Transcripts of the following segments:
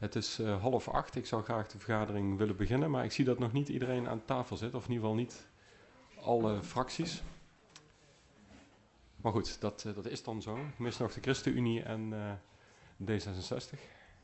Het is 7:30. Ik zou graag de vergadering willen beginnen, maar ik zie dat nog niet iedereen aan tafel zit, of in ieder geval niet alle fracties. Maar goed, dat is dan zo. Ik mis nog de ChristenUnie en D66.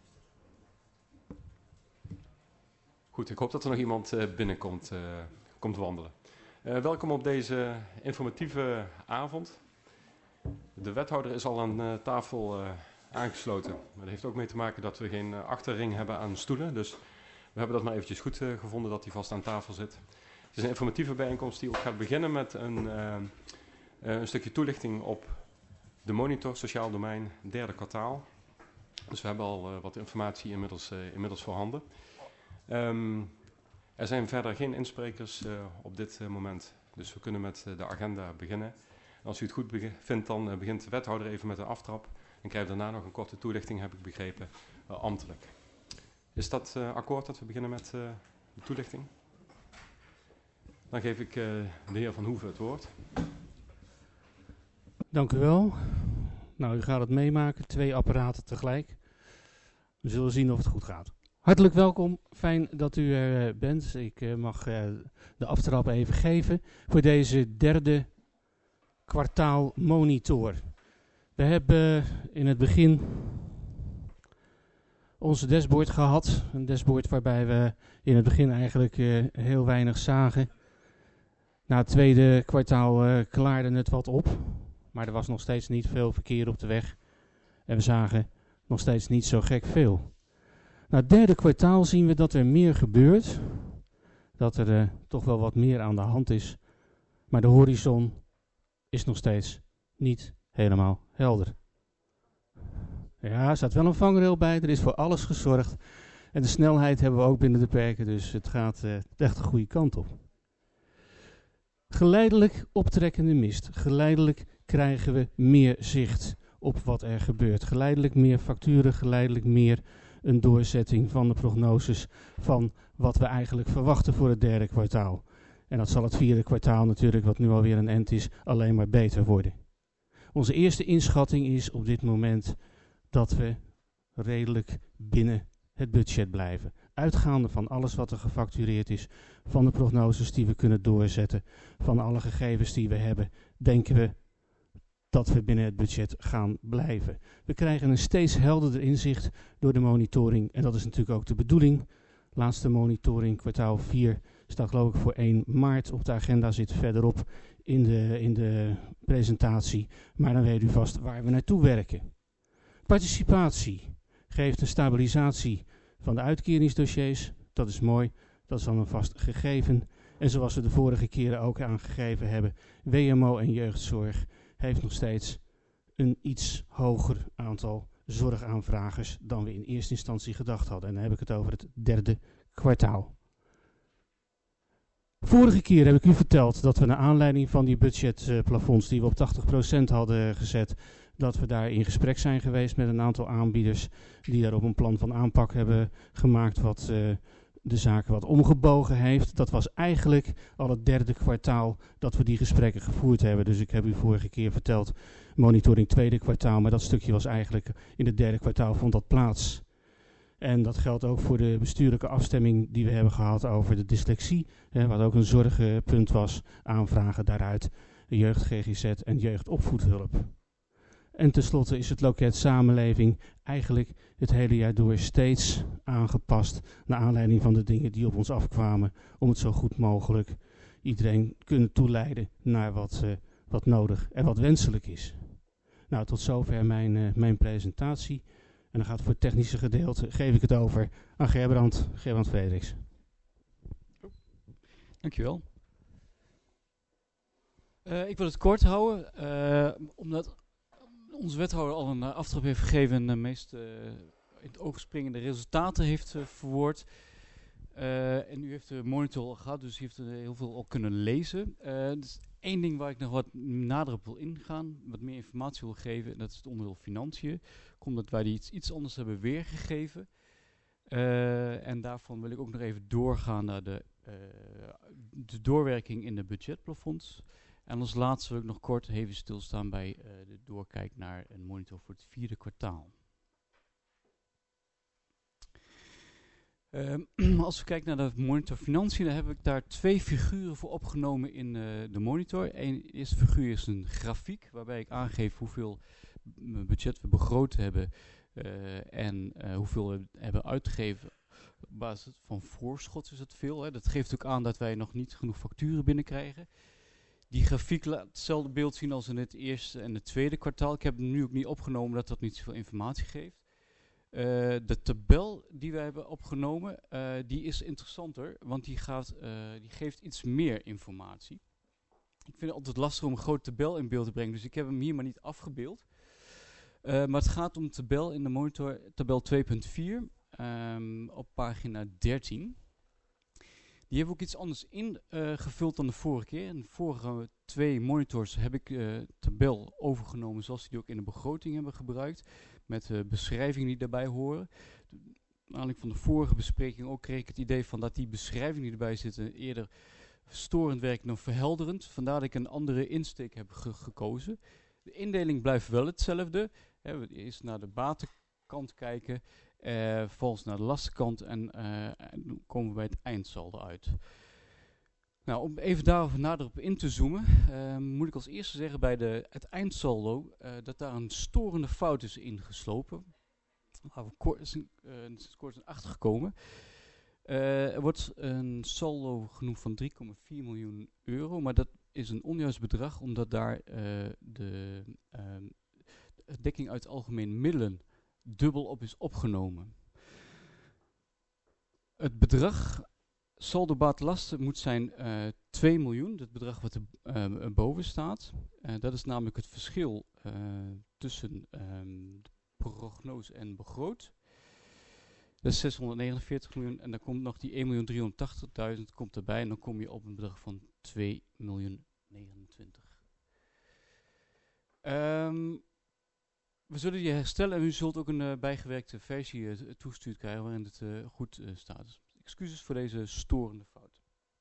Goed, ik hoop dat er nog iemand binnenkomt komt wandelen. Welkom op deze informatieve avond. De wethouder is al aan tafel aangesloten. Dat heeft ook mee te maken dat we geen achterring hebben aan stoelen. Dus we hebben dat maar eventjes goed gevonden dat hij vast aan tafel zit. Het is een informatieve bijeenkomst die ook gaat beginnen met een stukje toelichting op de monitor sociaal domein derde kwartaal. Dus we hebben al wat informatie inmiddels voorhanden. Er zijn verder geen insprekers op dit moment. Dus we kunnen met de agenda beginnen. Als u het goed vindt, dan begint de wethouder even met een aftrap. En krijgt daarna nog een korte toelichting, heb ik begrepen, ambtelijk. Is dat akkoord dat we beginnen met de toelichting? Dan geef ik de heer Van Hoeven het woord. Dank u wel. Nou, u gaat het meemaken, 2 apparaten tegelijk. We zullen zien of het goed gaat. Hartelijk welkom, fijn dat u er bent. Ik mag de aftrap even geven voor deze derde kwartaal monitor. We hebben in het begin onze dashboard gehad. Een dashboard waarbij we in het begin eigenlijk heel weinig zagen. Na het tweede kwartaal klaarde het wat op. Maar er was nog steeds niet veel verkeer op de weg. En we zagen nog steeds niet zo gek veel. Na het derde kwartaal zien we dat er meer gebeurt. Dat er toch wel wat meer aan de hand is. Maar de horizon is nog steeds niet helemaal helder. Ja, er staat wel een vangrail bij. Er is voor alles gezorgd. En de snelheid hebben we ook binnen de perken. Dus het gaat echt de goede kant op. Geleidelijk optrekkende mist. Geleidelijk krijgen we meer zicht op wat er gebeurt. Geleidelijk meer facturen. Geleidelijk meer een doorzetting van de prognoses van wat we eigenlijk verwachten voor het derde kwartaal. En dat zal het vierde kwartaal natuurlijk, wat nu alweer een end is, alleen maar beter worden. Onze eerste inschatting is op dit moment dat we redelijk binnen het budget blijven. Uitgaande van alles wat er gefactureerd is, van de prognoses die we kunnen doorzetten, van alle gegevens die we hebben, denken we dat we binnen het budget gaan blijven. We krijgen een steeds helderder inzicht door de monitoring en dat is natuurlijk ook de bedoeling. Laatste monitoring, kwartaal 4, staat geloof ik voor 1 maart op de agenda, zit verderop in de presentatie. Maar dan weet u vast waar we naartoe werken. Participatie geeft een stabilisatie van de uitkeringsdossiers. Dat is mooi, dat is dan een vast gegeven. En zoals we de vorige keren ook aangegeven hebben, WMO en jeugdzorg heeft nog steeds een iets hoger aantal zorgaanvragers dan we in eerste instantie gedacht hadden. En dan heb ik het over het derde kwartaal. Vorige keer heb ik u verteld dat we naar aanleiding van die budgetplafonds die we op 80% hadden gezet, dat we daar in gesprek zijn geweest met een aantal aanbieders die daarop een plan van aanpak hebben gemaakt wat de zaken wat omgebogen heeft. Dat was eigenlijk al het derde kwartaal dat we die gesprekken gevoerd hebben. Dus ik heb u vorige keer verteld, monitoring tweede kwartaal, maar dat stukje was eigenlijk in het derde kwartaal vond dat plaats. En dat geldt ook voor de bestuurlijke afstemming die we hebben gehad over de dyslexie, wat ook een zorgpunt was, aanvragen daaruit, de jeugd GGZ en jeugdopvoedhulp. En tenslotte is het loket samenleving eigenlijk het hele jaar door steeds aangepast naar aanleiding van de dingen die op ons afkwamen, om het zo goed mogelijk iedereen kunnen toeleiden naar wat nodig en wat wenselijk is. Nou, tot zover mijn presentatie. En dan gaat voor het technische gedeelte, geef ik het over aan Gerbrand Frederiks. Dankjewel. Ik wil het kort houden, omdat onze wethouder al een aftrap heeft gegeven en de meest in het oog springende resultaten heeft verwoord. En u heeft de monitor al gehad, dus u heeft er heel veel al kunnen lezen. Er is één ding waar ik nog wat nader op wil ingaan, wat meer informatie wil geven, en dat is het onderdeel financiën. Omdat wij die iets anders hebben weergegeven. En daarvan wil ik ook nog even doorgaan naar de doorwerking in de budgetplafonds. En als laatste wil ik nog kort even stilstaan bij de doorkijk naar een monitor voor het vierde kwartaal. Als we kijken naar de monitor financiën, dan heb ik daar 2 figuren voor opgenomen in de monitor. De eerste figuur is een grafiek waarbij ik aangeef hoeveel budget we begroot hebben en hoeveel we hebben uitgegeven. Op basis van voorschot is dat veel. Hè. Dat geeft ook aan dat wij nog niet genoeg facturen binnenkrijgen. Die grafiek laat hetzelfde beeld zien als in het eerste en het tweede kwartaal. Ik heb hem nu ook niet opgenomen dat dat niet zoveel informatie geeft. De tabel die we hebben opgenomen, die is interessanter, want die geeft iets meer informatie. Ik vind het altijd lastig om een grote tabel in beeld te brengen, dus ik heb hem hier maar niet afgebeeld. Maar het gaat om een tabel in de monitor, tabel 2.4, op pagina 13. Die hebben ook iets anders ingevuld dan de vorige keer. In de vorige 2 monitors heb ik de tabel overgenomen zoals die ook in de begroting hebben gebruikt. Met de beschrijvingen die daarbij horen. Aanleiding van de vorige bespreking ook kreeg ik het idee van dat die beschrijvingen die erbij zitten eerder storend werken dan verhelderend. Vandaar dat ik een andere insteek heb gekozen. De indeling blijft wel hetzelfde. We eerst naar de batenkant kijken, vervolgens naar de lastenkant en dan komen we bij het eindsaldo uit. Nou, om even daarover nader op in te zoomen, moet ik als eerste zeggen bij het eindsaldo dat daar een storende fout is ingeslopen. Waar we sinds kort zijn achtergekomen. Er wordt een saldo genoemd van 3,4 miljoen euro, maar dat is een onjuist bedrag omdat daar de dekking uit algemene middelen dubbel op is opgenomen. Het bedrag saldo batenlasten moet zijn 2 miljoen, het bedrag wat er boven staat. Dat is namelijk het verschil tussen prognose en begroot. Dat is 649 miljoen en dan komt nog die 1.380.000 komt erbij en dan kom je op een bedrag van 2.029. We zullen die herstellen en u zult ook een bijgewerkte versie toegestuurd krijgen waarin het goed staat. Dus excuses voor deze storende fout.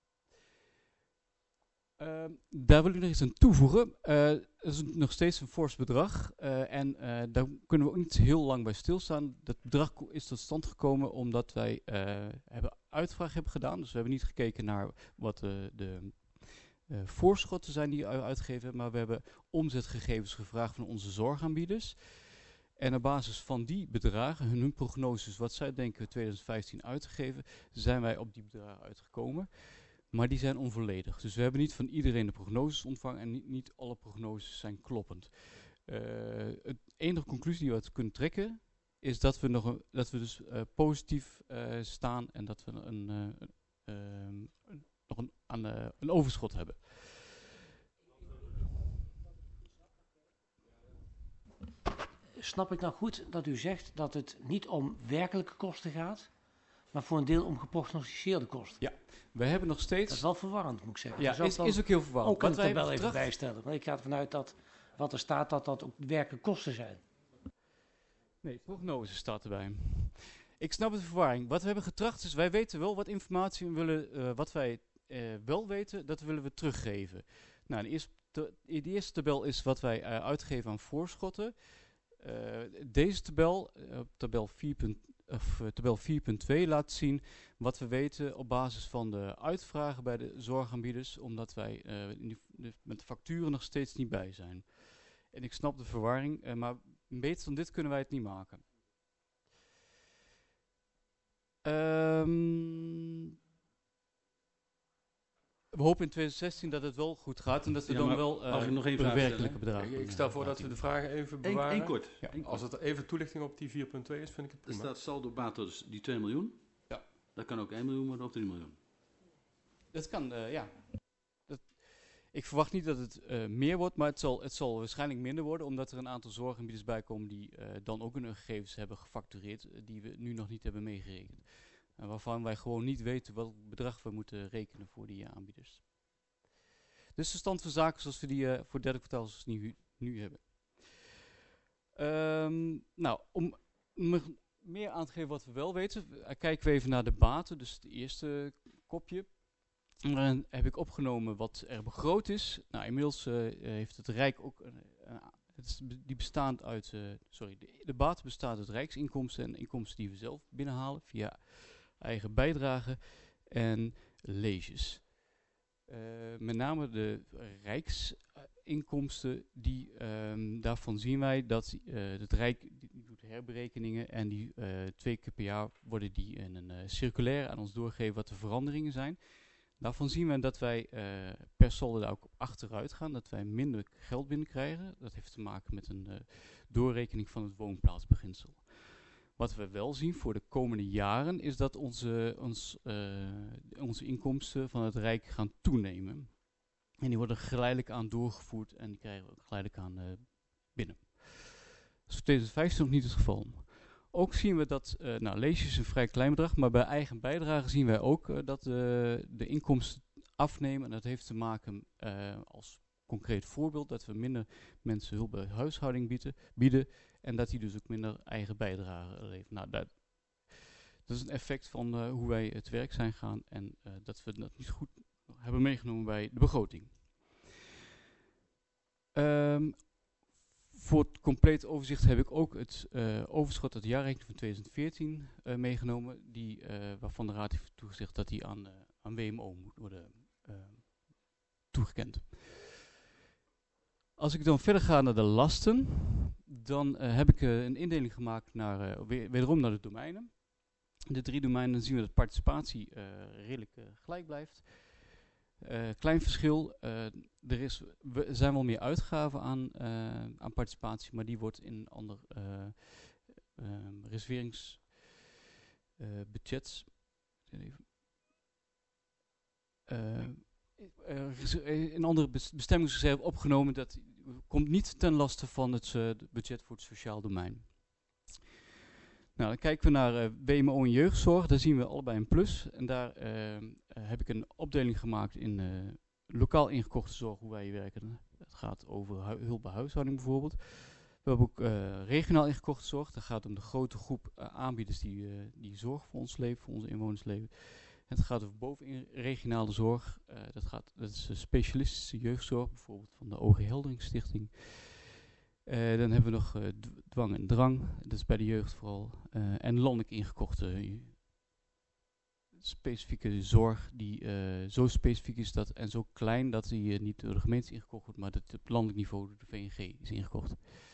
Daar wil ik nog iets aan toevoegen. Dat is nog steeds een fors bedrag en daar kunnen we ook niet heel lang bij stilstaan. Dat bedrag is tot stand gekomen omdat wij uitvraag hebben gedaan. Dus we hebben niet gekeken naar wat de voorschotten zijn die uitgegeven hebben, maar we hebben omzetgegevens gevraagd van onze zorgaanbieders. En op basis van die bedragen, hun prognoses, wat zij denken 2015 uitgegeven, zijn wij op die bedragen uitgekomen. Maar die zijn onvolledig. Dus we hebben niet van iedereen de prognoses ontvangen en niet alle prognoses zijn kloppend. Het enige conclusie die we uit kunnen trekken is dat we dus positief staan en dat we nog een overschot hebben. Snap ik nou goed dat u zegt dat het niet om werkelijke kosten gaat, maar voor een deel om geprognosticeerde kosten? Ja, we hebben nog steeds... Dat is wel verwarrend, moet ik zeggen. Ja, is ook heel verwarrend. Ook kan ik er wel even bijstellen. Want ik ga ervan uit dat wat er staat, dat ook werkelijke kosten zijn. Nee, prognose staat erbij. Ik snap de verwarring. Wat we hebben getracht is, wij weten wel wat informatie we willen, wat wij wel weten, dat willen we teruggeven. Nou, de eerste tabel is wat wij uitgeven aan voorschotten. Deze tabel, tabel 4.2, laat zien wat we weten op basis van de uitvragen bij de zorgaanbieders, omdat wij met de facturen nog steeds niet bij zijn. En ik snap de verwarring, maar beter dan dit kunnen wij het niet maken. We hopen in 2016 dat het wel goed gaat en dat we dan wel werkelijke bedragen. Ik stel voor dat we de vragen even bewaren. Eén kort. Ja, als het even toelichting op die 4.2 is, vind ik het prima. Er staat saldo bates die 2 miljoen. Ja. Dat kan ook 1 miljoen worden of 3 miljoen. Dat kan, ja. Ik verwacht niet dat het meer wordt, maar het zal waarschijnlijk minder worden, omdat er een aantal zorgaanbieders bij komen die dan ook hun gegevens hebben gefactureerd, die we nu nog niet hebben meegerekend. Waarvan wij gewoon niet weten welk bedrag we moeten rekenen voor die aanbieders. Dus de stand van zaken zoals we die voor het derde kwartaal zoals we nu hebben. Nou, om meer aan te geven wat we wel weten, kijken we even naar de baten, dus het eerste kopje. Dan heb ik opgenomen wat er begroot is. Nou, inmiddels heeft het Rijk ook de baten bestaat uit rijksinkomsten en inkomsten die we zelf binnenhalen via eigen bijdrage en leges. Met name de rijksinkomsten, daarvan zien wij dat het Rijk die doet herberekeningen en die 2 keer per jaar worden die in een circulaire aan ons doorgegeven wat de veranderingen zijn. Daarvan zien we dat wij per saldo daar ook op achteruit gaan, dat wij minder geld binnenkrijgen. Dat heeft te maken met een doorrekening van het woonplaatsbeginsel. Wat we wel zien voor de komende jaren is dat onze inkomsten van het Rijk gaan toenemen. En die worden geleidelijk aan doorgevoerd en die krijgen we ook geleidelijk aan binnen. Dat is voor 2015 nog niet het geval. Ook zien we dat, leesjes een vrij klein bedrag, maar bij eigen bijdrage zien wij ook dat de inkomsten afnemen. En dat heeft te maken, als concreet voorbeeld, dat we minder mensen hulp bij huishouding bieden en dat die dus ook minder eigen bijdrage leveren. Nou, dat is een effect van hoe wij het werk zijn gaan en dat we dat niet goed hebben meegenomen bij de begroting. Voor het complete overzicht heb ik ook het overschot uit de jaarrekening van 2014 meegenomen, waarvan de Raad heeft toegezegd dat die aan WMO moet worden toegekend. Als ik dan verder ga naar de lasten, dan heb ik een indeling gemaakt wederom naar de domeinen. De 3 domeinen, dan zien we dat participatie redelijk gelijk blijft. Klein verschil, er zijn wel meer uitgaven aan participatie, maar die wordt in een ander reserveringsbudget in andere bestemmingsreserve opgenomen. Dat komt niet ten laste van het budget voor het sociaal domein. Nou, dan kijken we naar WMO en jeugdzorg. Daar zien we allebei een plus. En daar heb ik een opdeling gemaakt in lokaal ingekochte zorg, hoe wij werken. Het gaat over hulp bij huishouding bijvoorbeeld. We hebben ook regionaal ingekochte zorg. Dat gaat om de grote groep aanbieders die zorg voor ons leven, voor onze inwoners leven. Het gaat over bovenregionale zorg. Dat is specialistische jeugdzorg, bijvoorbeeld van de O.G. Heldering-stichting. Dan hebben we nog dwang en drang, dat is bij de jeugd vooral. En landelijk ingekochte specifieke zorg, die zo specifiek is en zo klein dat die niet door de gemeente ingekocht wordt, maar dat op landelijk niveau door de VNG is ingekocht.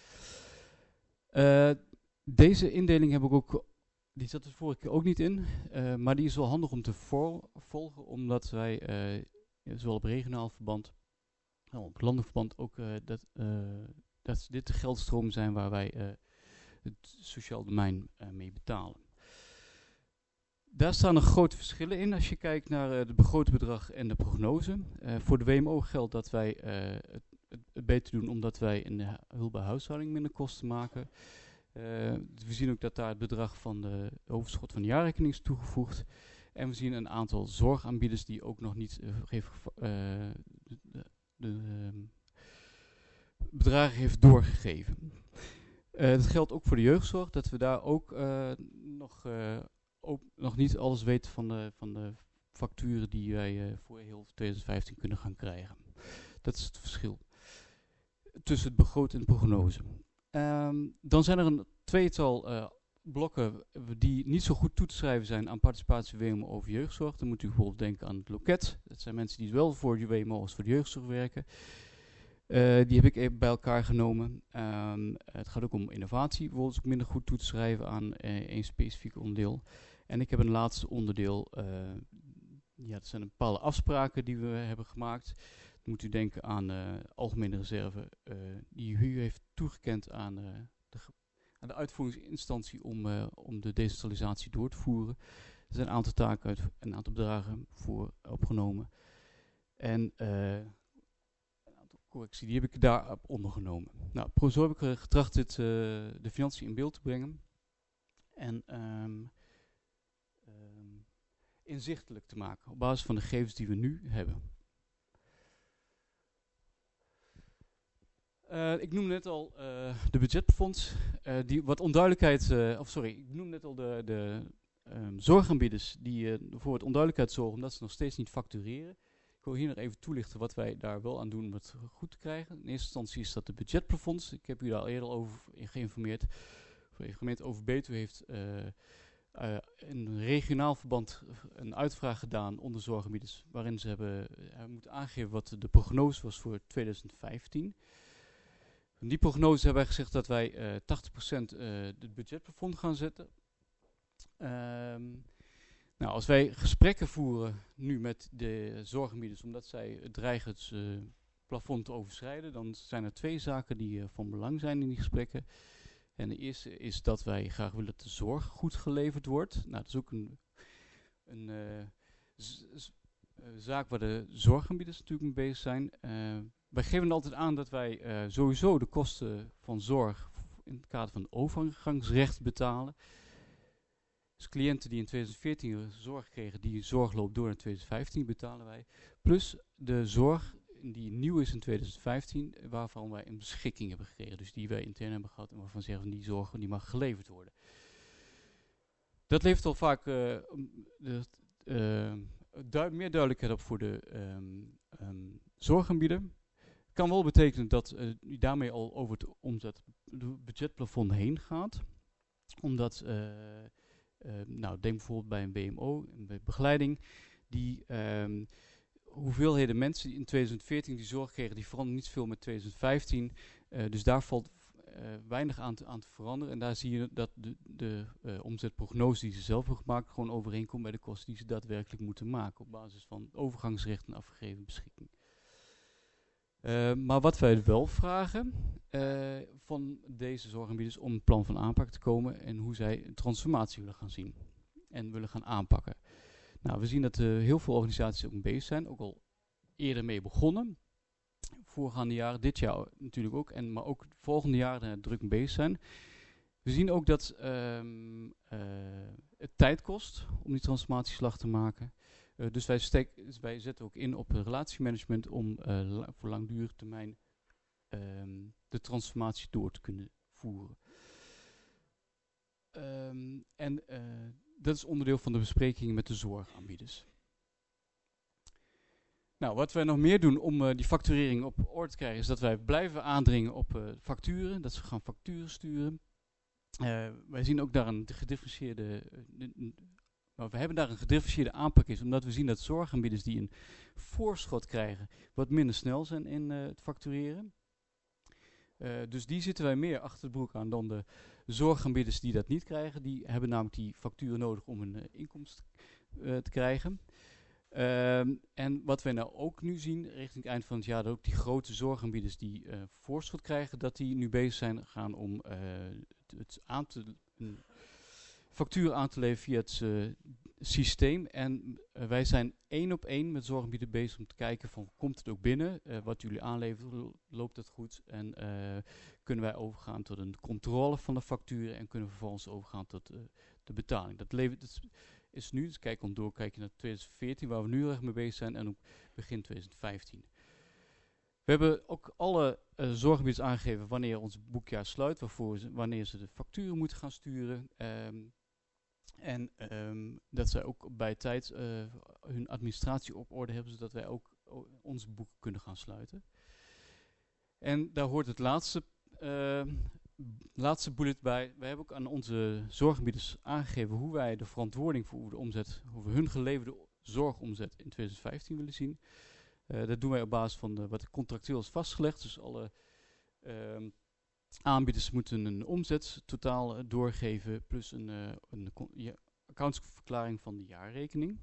Deze indeling heb ik ook. Die zat er vorige keer ook niet in, maar die is wel handig om te volgen, omdat wij zowel op regionaal verband, op landelijk verband ook, dat dit de geldstromen zijn waar wij het sociaal domein mee betalen. Daar staan nog grote verschillen in als je kijkt naar het begrote bedrag en de prognose. Voor de WMO geldt dat wij het beter doen omdat wij in de hulp bij huishouding minder kosten maken. We zien ook dat daar het bedrag van de overschot van de jaarrekening is toegevoegd. En we zien een aantal zorgaanbieders die ook nog niet bedragen heeft doorgegeven. Dat geldt ook voor de jeugdzorg, dat we daar ook nog niet alles weten van de facturen die wij voor heel 2015 kunnen gaan krijgen. Dat is het verschil tussen het begroot en de prognose. Dan zijn er een tweetal blokken die niet zo goed toe te schrijven zijn aan participatie WMO over jeugdzorg. Dan moet u bijvoorbeeld denken aan het loket. Dat zijn mensen die zowel voor de WMO als voor de jeugdzorg werken. Die heb ik even bij elkaar genomen. Het gaat ook om innovatie, bijvoorbeeld ook minder goed toe te schrijven aan één specifiek onderdeel. En ik heb een laatste onderdeel. Dat zijn een bepaalde afspraken die we hebben gemaakt. Dan moet u denken aan algemene reserve die u heeft toegekend aan de uitvoeringsinstantie om de decentralisatie door te voeren. Er zijn een aantal taken uit een aantal bedragen voor opgenomen. En een aantal correctie, die heb ik daarop ondergenomen. Nou, zo heb ik getracht de financiën in beeld te brengen. En inzichtelijk te maken op basis van de gegevens die we nu hebben. Ik noemde net al de budgetfonds, die wat onduidelijkheid, ik noemde net al de zorgaanbieders die voor wat onduidelijkheid zorgen omdat ze nog steeds niet factureren. Ik wil hier nog even toelichten wat wij daar wel aan doen om het goed te krijgen. In eerste instantie is dat de budgetplafonds. Ik heb u daar al eerder over geïnformeerd. Het reglement over Betuwe heeft in regionaal verband een uitvraag gedaan onder zorgaanbieders, waarin ze hebben moeten aangeven wat de prognose was voor 2015. Van die prognose hebben wij gezegd dat wij 80% het budgetplafond gaan zetten. Nou, als wij gesprekken voeren nu met de zorgaanbieders, omdat zij dreigen het plafond te overschrijden, dan zijn er 2 zaken die van belang zijn in die gesprekken. En de eerste is dat wij graag willen dat de zorg goed geleverd wordt. Nou, dat is ook een zaak waar de zorgaanbieders natuurlijk mee bezig zijn. Wij geven altijd aan dat wij sowieso de kosten van zorg in het kader van overgangsrecht betalen. Dus cliënten die in 2014 zorg kregen, die zorg loopt door in 2015, betalen wij. Plus de zorg die nieuw is in 2015, waarvan wij een beschikking hebben gekregen. Dus die wij intern hebben gehad en waarvan zeggen die zorg die mag geleverd worden. Dat levert al vaak meer duidelijkheid op voor de zorgaanbieder. Het kan wel betekenen dat u daarmee al over het budgetplafond heen gaat. Omdat, denk bijvoorbeeld bij een BMO, bij begeleiding, die hoeveelheden mensen die in 2014 die zorg kregen, die veranderen niet veel met 2015. Dus daar valt weinig aan te veranderen. En daar zie je dat de omzetprognose die ze zelf hebben gemaakt gewoon overeenkomt bij de kosten die ze daadwerkelijk moeten maken op basis van overgangsrecht en afgegeven beschikking. Maar wat wij wel vragen van deze zorgaanbieders om een plan van aanpak te komen en hoe zij een transformatie willen gaan zien en willen gaan aanpakken. Nou, we zien dat heel veel organisaties ook mee bezig zijn, ook al eerder mee begonnen. Voorgaande jaren, dit jaar natuurlijk ook, maar ook de volgende jaren druk mee bezig zijn. We zien ook dat het tijd kost om die transformatieslag te maken. Dus wij zetten ook in op relatiemanagement om voor langdurige termijn de transformatie door te kunnen voeren. Dat is onderdeel van de besprekingen met de zorgaanbieders. Nou, wat wij nog meer doen om die facturering op orde te krijgen, is dat wij blijven aandringen op facturen, dat ze gaan facturen sturen. Wij zien ook daar een gedifferentieerde... we hebben daar een gedifferentieerde aanpak in, omdat we zien dat zorgaanbieders die een voorschot krijgen, wat minder snel zijn in het factureren. Dus die zitten wij meer achter de broek aan dan de zorgaanbieders die dat niet krijgen. Die hebben namelijk die facturen nodig om een inkomst te krijgen. En wat wij nou ook nu zien, richting het eind van het jaar, dat ook die grote zorgaanbieders die voorschot krijgen, dat die nu bezig zijn gaan om een factuur aan te leveren via het systeem. En wij zijn 1 op 1 met zorgaanbieder bezig om te kijken van, komt het ook binnen? Wat jullie aanleveren, loopt het goed? En kunnen wij overgaan tot een controle van de facturen en kunnen we vervolgens overgaan tot de betaling. Dat is nu, dus kijk je naar 2014, waar we nu erg mee bezig zijn, en ook begin 2015. We hebben ook alle zorgaanbieders aangegeven wanneer ons boekjaar sluit, wanneer ze de facturen moeten gaan sturen. Dat zij ook bij tijd hun administratie op orde hebben, zodat wij ook onze boeken kunnen gaan sluiten. En daar hoort het laatste bullet bij. Wij hebben ook aan onze zorgaanbieders aangegeven hoe wij de verantwoording voor hoe we hun geleverde zorgomzet in 2015 willen zien. Dat doen wij op basis van wat contractueel is vastgelegd. Dus alle aanbieders moeten een omzet totaal doorgeven, plus een accountsverklaring van de jaarrekening.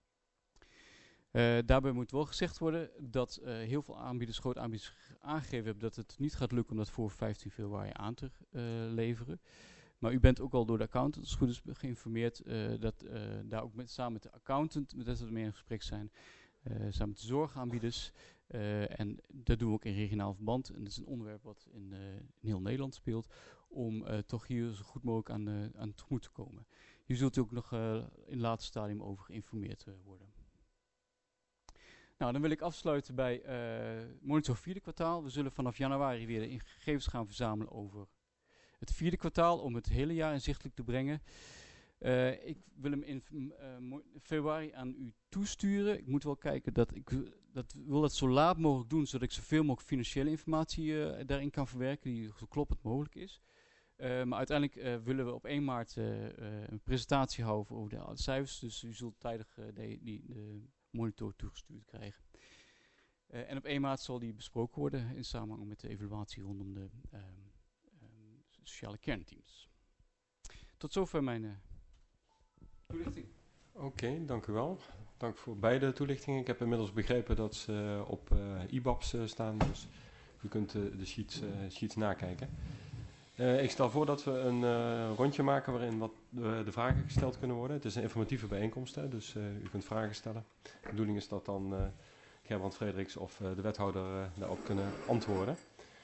Daarbij moet wel gezegd worden dat heel veel grote aanbieders aangegeven hebben dat het niet gaat lukken om dat voor 15 februari aan te leveren. Maar u bent ook al door de accountant, als het goed is, geïnformeerd dat daar ook samen met de accountant, dat we mee in gesprek zijn, samen met de zorgaanbieders. En dat doen we ook in regionaal verband. En dat is een onderwerp wat in heel Nederland speelt, om toch hier zo goed mogelijk aan tegemoet te komen. Hier zult u ook nog in het laatste stadium over geïnformeerd worden. Nou, dan wil ik afsluiten bij Monitor 4e kwartaal. We zullen vanaf januari weer de gegevens gaan verzamelen over het 4e kwartaal, om het hele jaar inzichtelijk te brengen. Ik wil hem in februari aan u toesturen. Ik moet wel kijken dat ik wil dat zo laat mogelijk doen, zodat ik zoveel mogelijk financiële informatie daarin kan verwerken, die zo kloppend mogelijk is. Maar uiteindelijk willen we op 1 maart een presentatie houden over de cijfers. Dus u zult tijdig de monitor toegestuurd krijgen. En op 1 maart zal die besproken worden in samenhang met de evaluatie rondom de sociale kernteams. Tot zover mijn toelichting. Oké, dank u wel. Dank voor beide toelichtingen. Ik heb inmiddels begrepen dat ze op IBABs staan, dus u kunt de sheets nakijken. Ik stel voor dat we een rondje maken waarin de vragen gesteld kunnen worden. Het is een informatieve bijeenkomst, hè, dus u kunt vragen stellen. De bedoeling is dat dan Gerbrand Frederiks of de wethouder daarop kunnen antwoorden.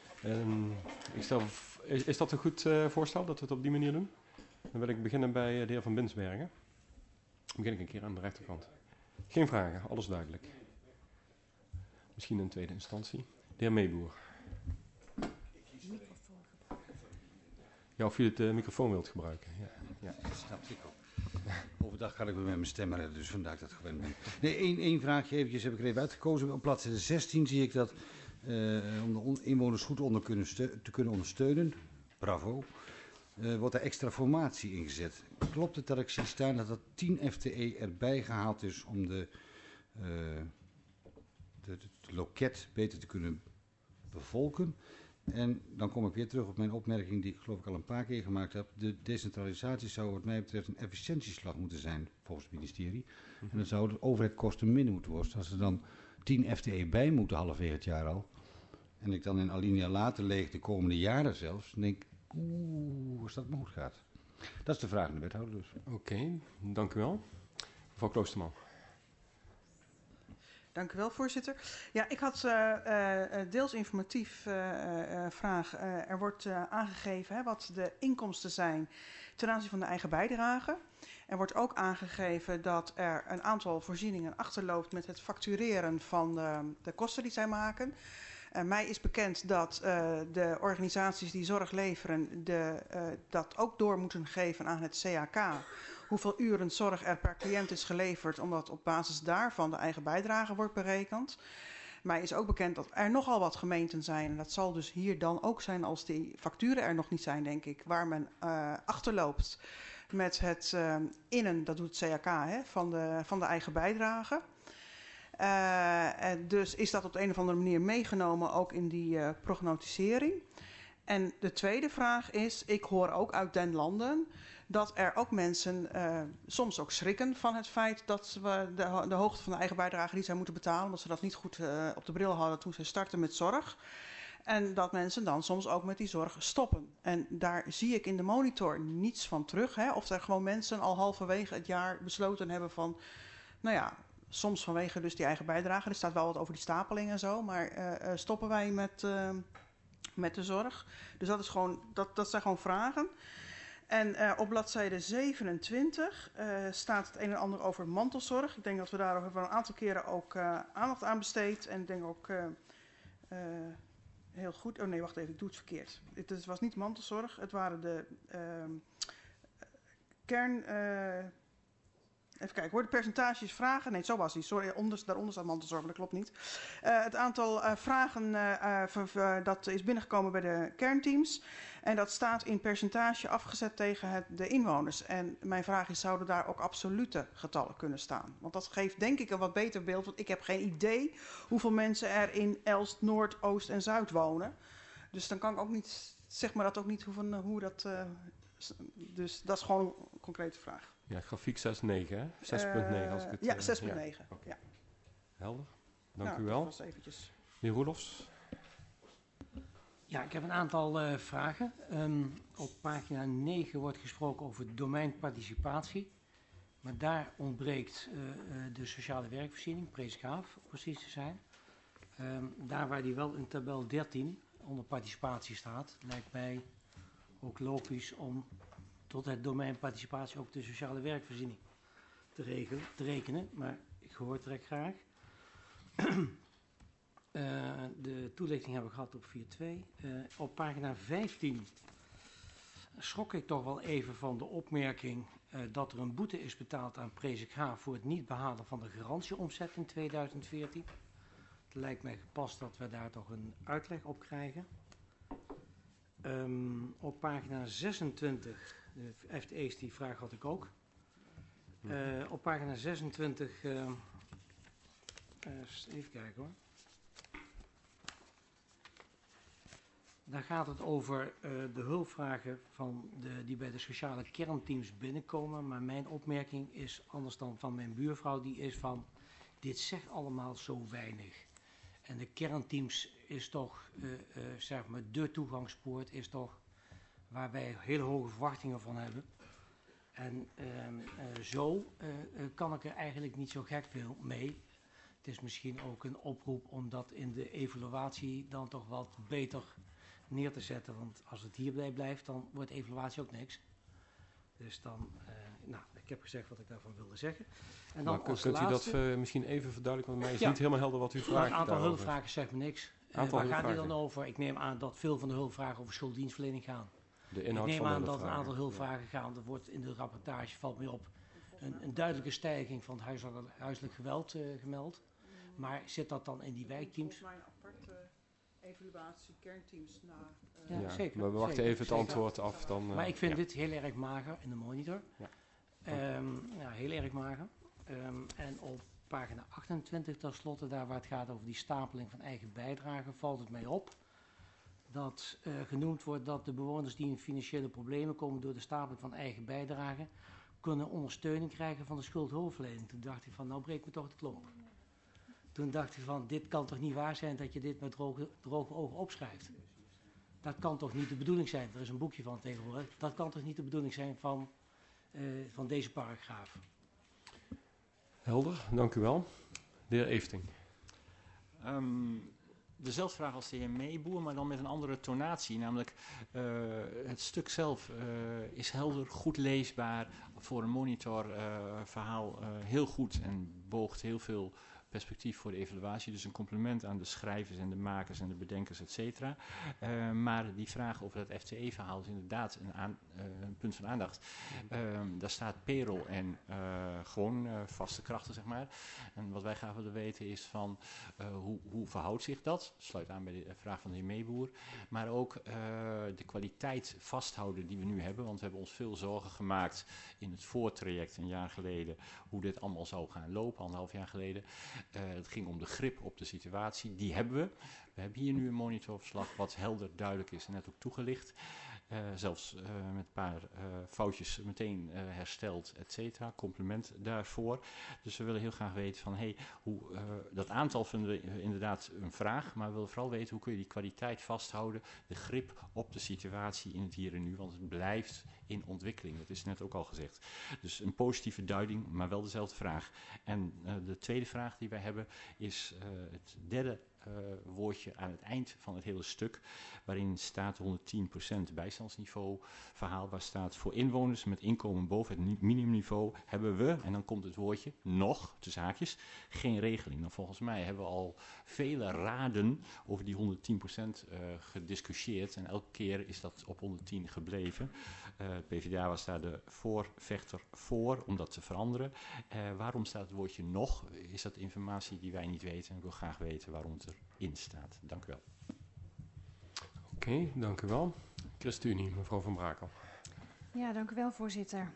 Is dat een goed voorstel dat we het op die manier doen? Dan wil ik beginnen bij de heer Van Binsbergen. Dan begin ik een keer aan de rechterkant. Geen vragen, alles duidelijk. Misschien in tweede instantie. De heer Meeboer. Ja, of u de microfoon wilt gebruiken. Ja. Dat snap ik ook. Overdag ga ik weer met mijn stem redden, dus vandaar dat ik dat gewend ben. Nee, één vraagje eventjes heb ik er even uitgekozen. Op bladzijde 16 zie ik dat om de inwoners goed te kunnen ondersteunen, bravo, wordt er extra formatie ingezet. Klopt het dat ik zie staan dat er 10 FTE erbij gehaald is om de loket beter te kunnen bevolken? En dan kom ik weer terug op mijn opmerking die ik geloof ik al een paar keer gemaakt heb. De decentralisatie zou wat mij betreft een efficiëntieslag moeten zijn volgens het ministerie. En dan zou de overheidskosten minder moeten worden. Als er dan 10 FTE bij moeten halverwege het jaar al. En ik dan in alinea later leeg de komende jaren zelfs. Dan denk ik, als dat mogelijk gaat. Dat is de vraag aan de wethouder dus. Oké, dank u wel. Mevrouw Kloosterman. Dank u wel, voorzitter. Ja, ik had deels informatief vraag. Er wordt aangegeven wat de inkomsten zijn ten aanzien van de eigen bijdrage. Er wordt ook aangegeven dat er een aantal voorzieningen achterloopt met het factureren van de kosten die zij maken. Mij is bekend dat de organisaties die zorg leveren dat ook door moeten geven aan het CAK. Hoeveel uren zorg er per cliënt is geleverd, omdat op basis daarvan de eigen bijdrage wordt berekend. Mij is ook bekend dat er nogal wat gemeenten zijn, en dat zal dus hier dan ook zijn als die facturen er nog niet zijn, denk ik, waar men achterloopt met het innen, dat doet het CAK, van de eigen bijdrage. Dus is dat op de een of andere manier meegenomen ook in die prognosticering. En de tweede vraag is, ik hoor ook uit den landen dat er ook mensen soms ook schrikken van het feit dat we de hoogte van de eigen bijdrage die zij moeten betalen, omdat ze dat niet goed op de bril hadden toen ze startten met zorg. En dat mensen dan soms ook met die zorg stoppen. En daar zie ik in de monitor niets van terug. Hè? Of er gewoon mensen al halverwege het jaar besloten hebben van, nou ja, soms vanwege dus die eigen bijdrage. Er staat wel wat over die stapeling en zo, maar stoppen wij met de zorg. Dus dat is gewoon, dat zijn gewoon vragen. En op bladzijde 27 staat het een en ander over mantelzorg. Ik denk dat we daar een aantal keren ook aandacht aan besteed. En ik denk ook heel goed. Oh nee, wacht even, ik doe het verkeerd. Het was niet mantelzorg, het waren de kern. Even kijken hoor, de percentages vragen. Nee, zo was die. Sorry, daaronder staat mantelzorg, maar dat klopt niet. Het aantal vragen dat is binnengekomen bij de kernteams. En dat staat in percentage afgezet tegen de inwoners. En mijn vraag is, zouden daar ook absolute getallen kunnen staan? Want dat geeft denk ik een wat beter beeld. Want ik heb geen idee hoeveel mensen er in Elst, Noord, Oost en Zuid wonen. Dus dan kan ik ook niet, zeg maar dat ook niet hoe dat... Dus dat is gewoon een concrete vraag. Ja, grafiek 6.9, hè? 6.9 als ik het... Ja, 6.9. Okay. Ja. Helder. Dank u wel. Dat was eventjes. Meneer Roelofs. Ja, ik heb een aantal vragen. Op pagina 9 wordt gesproken over domeinparticipatie. Maar daar ontbreekt de sociale werkvoorziening, Preesgraaf, om precies te zijn. Daar waar die wel in tabel 13 onder participatie staat, lijkt mij ook logisch om tot het domein participatie ook de sociale werkvoorziening te rekenen. Maar ik hoor het direct graag. De toelichting hebben we gehad op 4.2. Op pagina 15 schrok ik toch wel even van de opmerking dat er een boete is betaald aan Preesgraaf voor het niet behalen van de garantieomzet in 2014. Het lijkt mij gepast dat we daar toch een uitleg op krijgen. Op pagina 26, de FTE's, die vraag had ik ook. Op pagina 26, even kijken hoor. Daar gaat het over de hulpvragen die bij de sociale kernteams binnenkomen. Maar mijn opmerking is anders dan van mijn buurvrouw. Die is van, dit zegt allemaal zo weinig. En de kernteams is toch, zeg maar, de toegangspoort is toch waar wij hele hoge verwachtingen van hebben. En zo kan ik er eigenlijk niet zo gek veel mee. Het is misschien ook een oproep om dat in de evaluatie dan toch wat beter neer te zetten. Want als het hierbij blijft, dan wordt evaluatie ook niks. Dus dan, ik heb gezegd wat ik daarvan wilde zeggen. En dan kunt u dat misschien even verduidelijken? Want mij is niet helemaal helder wat u vraagt. Het aantal hulpvragen zegt me niks. Waar gaat die dan over? Ik neem aan dat veel van de hulpvragen over schulddienstverlening gaan. De inhoud ik neem van aan de dat een aantal hulpvragen gaan. Er wordt in de rapportage, valt mij op, een duidelijke stijging van het huiselijk geweld gemeld. Maar zit dat dan in die wijkteams? Volgens mij een aparte evaluatie, kernteams na... Ja, zeker. Maar we wachten even het antwoord af. Dan, maar ik vind dit heel erg mager in de monitor. Ja. Heel erg mager. En op pagina 28 tenslotte, daar waar het gaat over die stapeling van eigen bijdragen, valt het mij op dat genoemd wordt dat de bewoners die in financiële problemen komen door de stapeling van eigen bijdragen, kunnen ondersteuning krijgen van de schuldhulpverlening. Toen dacht ik van, nou breekt me toch het klomp. Toen dacht ik van, dit kan toch niet waar zijn dat je dit met droge ogen opschrijft. Dat kan toch niet de bedoeling zijn, er is een boekje van tegenwoordig, dat kan toch niet de bedoeling zijn van deze paragraaf. Helder, dank u wel. De heer Efting. Dezelfde vraag als de heer Meeboer, maar dan met een andere tonatie. Namelijk, het stuk zelf is helder, goed leesbaar, voor een monitorverhaal heel goed en boogt heel veel perspectief voor de evaluatie. Dus een compliment aan de schrijvers en de makers en de bedenkers, et cetera. Maar die vraag over het FTE-verhaal is inderdaad een punt van aandacht. Daar staat payroll en gewoon vaste krachten, zeg maar. En wat wij graag willen weten is van hoe verhoudt zich dat? Sluit aan bij de vraag van de heer Meeboer. Maar ook de kwaliteit vasthouden die we nu hebben. Want we hebben ons veel zorgen gemaakt in het voortraject een jaar geleden. Hoe dit allemaal zou gaan lopen, 1,5 jaar geleden. Het ging om de grip op de situatie. Die hebben we. We hebben hier nu een monitorverslag wat helder, duidelijk is en net ook toegelicht. Zelfs met een paar foutjes meteen hersteld, et cetera. Compliment daarvoor. Dus we willen heel graag weten van, dat aantal vinden we inderdaad een vraag, maar we willen vooral weten hoe kun je die kwaliteit vasthouden, de grip op de situatie in het hier en nu, want het blijft in ontwikkeling. Dat is net ook al gezegd. Dus een positieve duiding, maar wel dezelfde vraag. En de tweede vraag die wij hebben is het derde woordje aan het eind van het hele stuk, waarin staat 110% bijstandsniveau verhaal, waar staat voor inwoners met inkomen boven het minimumniveau hebben we, en dan komt het woordje, nog, tussen haakjes, geen regeling. Nou, volgens mij hebben we al vele raden over die 110% gediscussieerd en elke keer is dat op 110 gebleven. PvdA was daar de voorvechter voor om dat te veranderen. Waarom staat het woordje nog? Is dat informatie die wij niet weten? En ik wil graag weten waarom het erin staat. Dank u wel. Oké, dank u wel. ChristenUnie, mevrouw Van Brakel. Ja, dank u wel, voorzitter.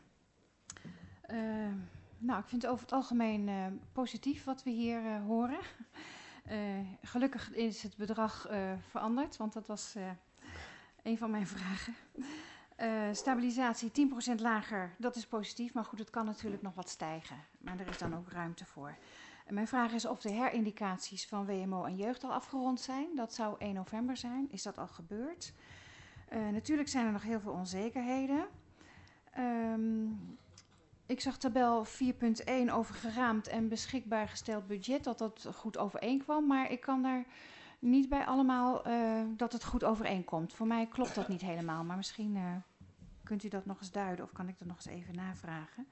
Ik vind het over het algemeen positief wat we hier horen. Gelukkig is het bedrag veranderd, want dat was een van mijn vragen. Stabilisatie 10% lager, dat is positief, maar goed, het kan natuurlijk nog wat stijgen. Maar er is dan ook ruimte voor. En mijn vraag is of de herindicaties van WMO en jeugd al afgerond zijn. Dat zou 1 november zijn. Is dat al gebeurd? Natuurlijk zijn er nog heel veel onzekerheden. Ik zag tabel 4.1 over geraamd en beschikbaar gesteld budget, dat goed overeenkwam. Maar ik kan daar niet bij allemaal dat het goed overeenkomt. Voor mij klopt dat niet helemaal, maar misschien kunt u dat nog eens duiden of kan ik dat nog eens even navragen.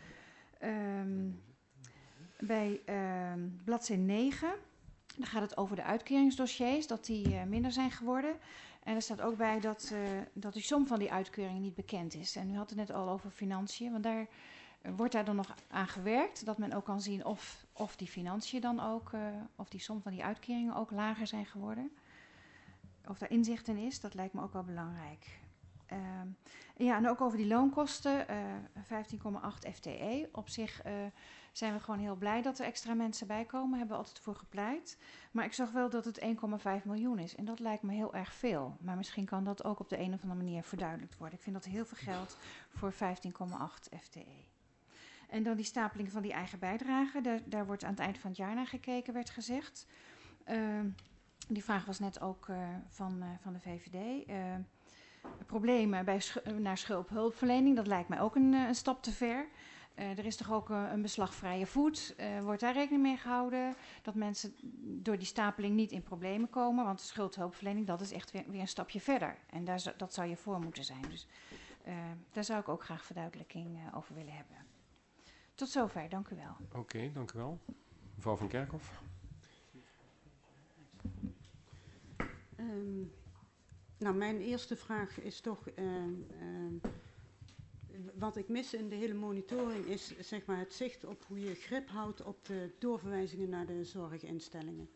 Bij bladzijde 9, dan gaat het over de uitkeringsdossiers, dat die minder zijn geworden. En er staat ook bij dat de som van die uitkeringen niet bekend is. En u had het net al over financiën, want daar wordt daar dan nog aan gewerkt. Dat men ook kan zien of die financiën dan ook, of die som van die uitkeringen ook lager zijn geworden. of daar inzicht in is. Dat lijkt me ook wel belangrijk. Ja, en ook over die loonkosten, 15,8 FTE. Op zich zijn we gewoon heel blij dat er extra mensen bij komen. Hebben we altijd voor gepleit. Maar ik zag wel dat het 1,5 miljoen is. En dat lijkt me heel erg veel. Maar misschien kan dat ook op de een of andere manier verduidelijkt worden. Ik vind dat heel veel geld voor 15,8 FTE. En dan die stapeling van die eigen bijdrage. Daar wordt aan het eind van het jaar naar gekeken, werd gezegd. Die vraag was net ook van de VVD. Problemen naar hulpverlening, dat lijkt mij ook een stap te ver. Er is toch ook een beslagvrije voet. Wordt daar rekening mee gehouden dat mensen door die stapeling niet in problemen komen? Want de schuldhulpverlening, dat is echt weer een stapje verder. En dat zou je voor moeten zijn. Dus daar zou ik ook graag verduidelijking over willen hebben. Tot zover, dank u wel. Oké, dank u wel. Mevrouw van Kerkhof. Nou, mijn eerste vraag is toch, wat ik mis in de hele monitoring is zeg maar het zicht op hoe je grip houdt op de doorverwijzingen naar de zorginstellingen.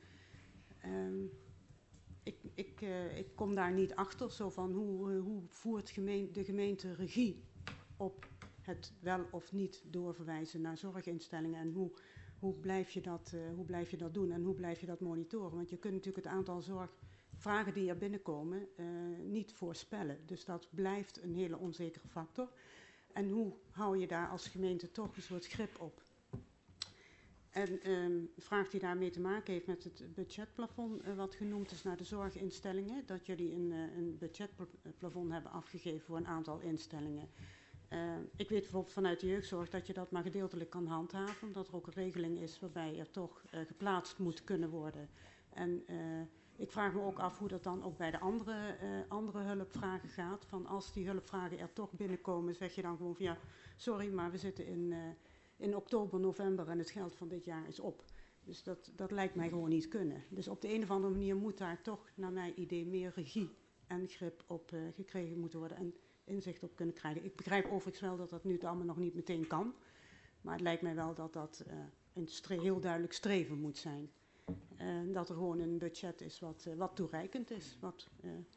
Ik kom daar niet achter, zo van hoe voert de gemeente regie op het wel of niet doorverwijzen naar zorginstellingen en hoe blijf je dat doen en hoe blijf je dat monitoren? Want je kunt natuurlijk het aantal vragen die er binnenkomen niet voorspellen. Dus dat blijft een hele onzekere factor. En hoe hou je daar als gemeente toch een soort grip op? En een vraag die daarmee te maken heeft met het budgetplafond wat genoemd is naar de zorginstellingen. Dat jullie een budgetplafond hebben afgegeven voor een aantal instellingen. Ik weet bijvoorbeeld vanuit de jeugdzorg dat je dat maar gedeeltelijk kan handhaven. Omdat er ook een regeling is waarbij er toch geplaatst moet kunnen worden. En ik vraag me ook af hoe dat dan ook bij de andere hulpvragen gaat. Van als die hulpvragen er toch binnenkomen, zeg je dan gewoon van ja, sorry, maar we zitten in oktober, november en het geld van dit jaar is op. Dus dat lijkt mij gewoon niet kunnen. Dus op de een of andere manier moet daar toch, naar mijn idee, meer regie en grip op gekregen moeten worden en inzicht op kunnen krijgen. Ik begrijp overigens wel dat dat nu allemaal nog niet meteen kan. Maar het lijkt mij wel dat dat een heel duidelijk streven moet zijn. Dat er gewoon een budget is wat toereikend is. Wat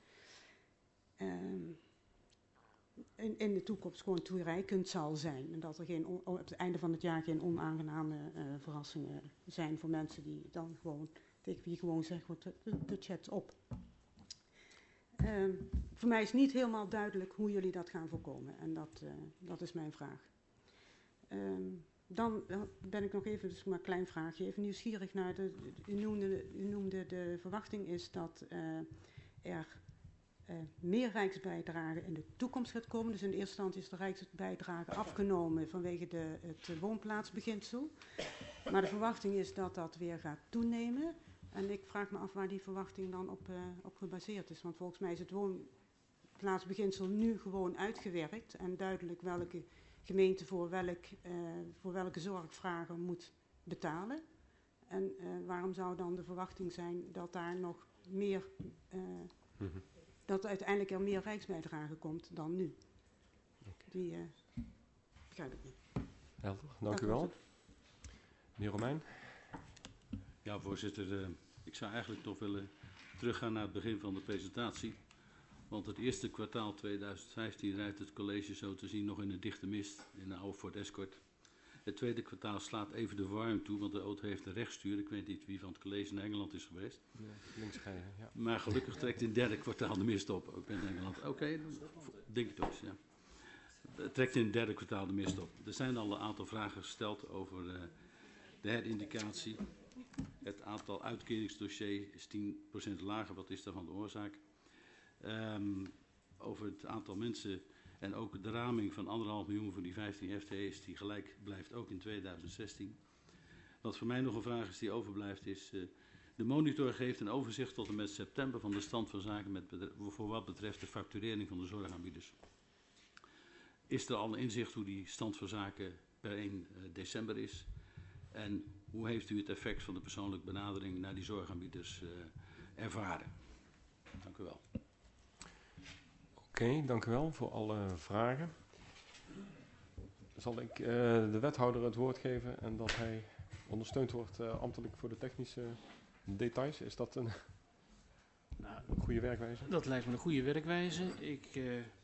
in de toekomst gewoon toereikend zal zijn. En dat er op het einde van het jaar geen onaangename verrassingen zijn voor mensen die dan gewoon, tegen wie gewoon zeggen, wordt het budget op. Voor mij is niet helemaal duidelijk hoe jullie dat gaan voorkomen. En dat is mijn vraag. Dan ben ik nog even, dus maar een klein vraagje, even nieuwsgierig naar u noemde de verwachting is dat er meer rijksbijdrage in de toekomst gaat komen. Dus in de eerste instantie is de rijksbijdrage afgenomen vanwege het woonplaatsbeginsel. Maar de verwachting is dat dat weer gaat toenemen. En ik vraag me af waar die verwachting dan op gebaseerd is. Want volgens mij is het woonplaatsbeginsel nu gewoon uitgewerkt en duidelijk welke gemeente voor welke zorgvragen moet betalen. En waarom zou dan de verwachting zijn dat daar nog meer, dat uiteindelijk er meer rijksbijdrage komt dan nu? Okay. Die begrijp ik niet. Helder, dank u wel. Meneer Romein. Ja, voorzitter, ik zou eigenlijk toch willen teruggaan naar het begin van de presentatie. Want het eerste kwartaal 2015 rijdt het college zo te zien nog in een dichte mist in de oude Ford Escort. Het tweede kwartaal slaat even de verwarming toe, want de auto heeft een rechtsstuur. Ik weet niet wie van het college naar Engeland is geweest. Ja, linksrijden, ja. Maar gelukkig trekt in het derde kwartaal de mist op, ook in Engeland. Oké, denk ik toch, ja. Het trekt in het derde kwartaal de mist op. Er zijn al een aantal vragen gesteld over de herindicatie. Het aantal uitkeringsdossiers is 10% lager. Wat is daarvan de oorzaak? Over het aantal mensen en ook de raming van 1,5 miljoen voor die 15 FTE's die gelijk blijft ook in 2016. Wat voor mij nog een vraag is die overblijft is, de monitor geeft een overzicht tot en met september van de stand van zaken voor wat betreft de facturering van de zorgaanbieders. Is er al een inzicht hoe die stand van zaken per 1 december is? En hoe heeft u het effect van de persoonlijke benadering naar die zorgaanbieders ervaren? Dank u wel. Oké, dank u wel voor alle vragen. Zal ik de wethouder het woord geven en dat hij ondersteund wordt ambtelijk voor de technische details? Is dat een... Nou, Goede werkwijze? dat lijkt me een goede werkwijze. Ik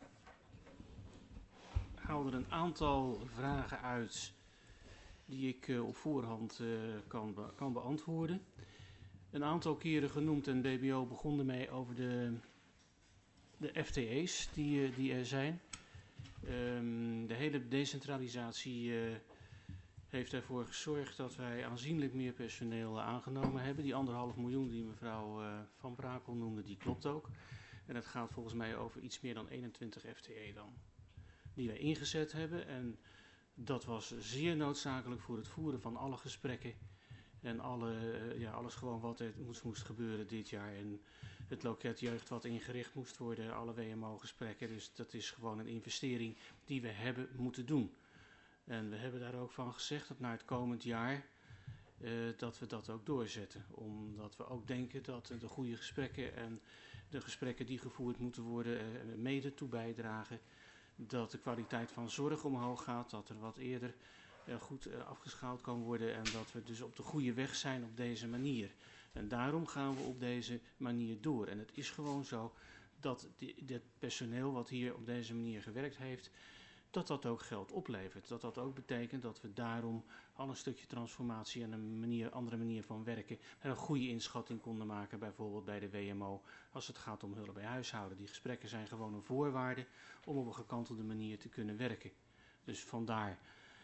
haal er een aantal vragen uit die ik op voorhand kan beantwoorden. Een aantal keren genoemd en DBO begon ermee over de FTE's die er zijn. De hele decentralisatie heeft ervoor gezorgd dat wij aanzienlijk meer personeel aangenomen hebben. Die 1,5 miljoen die mevrouw Van Brakel noemde, die klopt ook. En het gaat volgens mij over iets meer dan 21 FTE dan. Die wij ingezet hebben. En dat was zeer noodzakelijk voor het voeren van alle gesprekken. En alles gewoon wat er moest gebeuren dit jaar. En het loket jeugd wat ingericht moest worden, alle WMO-gesprekken. Dus dat is gewoon een investering die we hebben moeten doen. En we hebben daar ook van gezegd dat naar het komend jaar dat we dat ook doorzetten. Omdat we ook denken dat de goede gesprekken en de gesprekken die gevoerd moeten worden mede toe bijdragen dat de kwaliteit van zorg omhoog gaat, dat er wat eerder goed afgeschaald kan worden en dat we dus op de goede weg zijn op deze manier. En daarom gaan we op deze manier door. En het is gewoon zo dat dit personeel wat hier op deze manier gewerkt heeft, dat ook geld oplevert. Dat ook betekent dat we daarom al een stukje transformatie en een andere manier van werken en een goede inschatting konden maken, bijvoorbeeld bij de WMO, als het gaat om hulp bij huishouden. Die gesprekken zijn gewoon een voorwaarde om op een gekantelde manier te kunnen werken. Dus vandaar.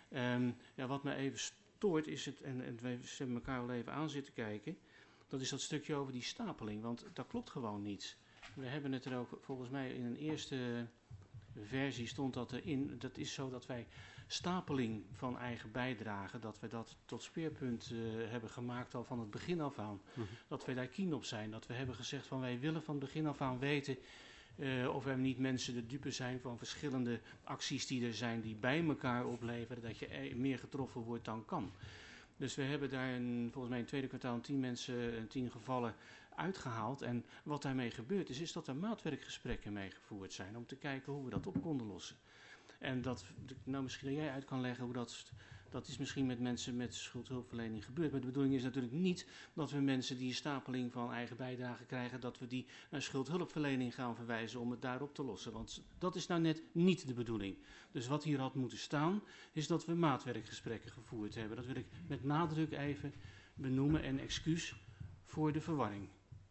Wat me even stoort is het, en we hebben elkaar wel even aan zitten kijken, dat is dat stukje over die stapeling, want dat klopt gewoon niet. We hebben het er ook volgens mij in een eerste versie stond dat erin. Dat is zo dat wij stapeling van eigen bijdrage, dat we dat tot speerpunt hebben gemaakt al van het begin af aan. Dat wij daar keen op zijn. Dat we hebben gezegd van wij willen van het begin af aan weten of er niet mensen de dupe zijn van verschillende acties die er zijn die bij elkaar opleveren dat je meer getroffen wordt dan kan. Dus we hebben daar volgens mij in het tweede kwartaal 10 mensen in 10 gevallen uitgehaald. En wat daarmee gebeurd is dat er maatwerkgesprekken mee gevoerd zijn om te kijken hoe we dat op konden lossen. En dat, nou misschien dat jij uit kan leggen hoe dat is misschien met mensen met schuldhulpverlening gebeurd. Maar de bedoeling is natuurlijk niet dat we mensen die een stapeling van eigen bijdrage krijgen, dat we die naar schuldhulpverlening gaan verwijzen om het daarop te lossen. Want dat is nou net niet de bedoeling. Dus wat hier had moeten staan, is dat we maatwerkgesprekken gevoerd hebben. Dat wil ik met nadruk even benoemen en excuus voor de verwarring.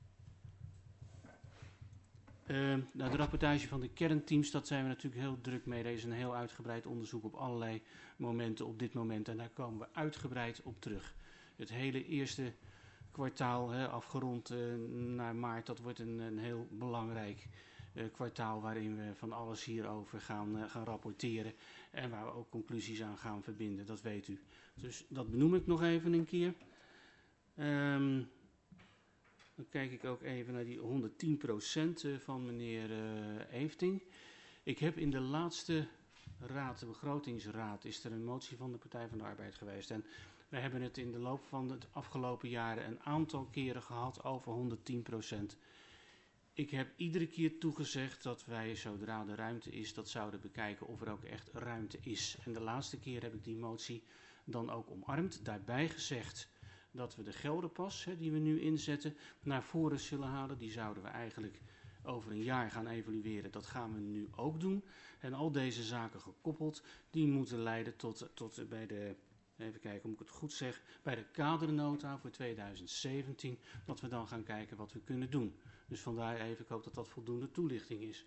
De rapportage van de kernteams, dat zijn we natuurlijk heel druk mee. Er is een heel uitgebreid onderzoek op allerlei momenten op dit moment. En daar komen we uitgebreid op terug. Het hele eerste kwartaal, afgerond naar maart, dat wordt een heel belangrijk kwartaal waarin we van alles hierover gaan rapporteren. En waar we ook conclusies aan gaan verbinden, dat weet u. Dus dat benoem ik nog even een keer. Dan kijk ik ook even naar die 110% van meneer Eefting. Ik heb in de laatste raad, de begrotingsraad, is er een motie van de Partij van de Arbeid geweest. En we hebben het in de loop van de afgelopen jaren een aantal keren gehad over 110%. Ik heb iedere keer toegezegd dat wij, zodra er ruimte is, dat zouden bekijken of er ook echt ruimte is. En de laatste keer heb ik die motie dan ook omarmd. Daarbij gezegd dat we de geldenpas die we nu inzetten naar voren zullen halen. Die zouden we eigenlijk over een jaar gaan evalueren. Dat gaan we nu ook doen. En al deze zaken gekoppeld, die moeten leiden tot bij de, even kijken hoe ik het goed zeg, bij de kadernota voor 2017, dat we dan gaan kijken wat we kunnen doen. Dus vandaar even, ik hoop dat dat voldoende toelichting is.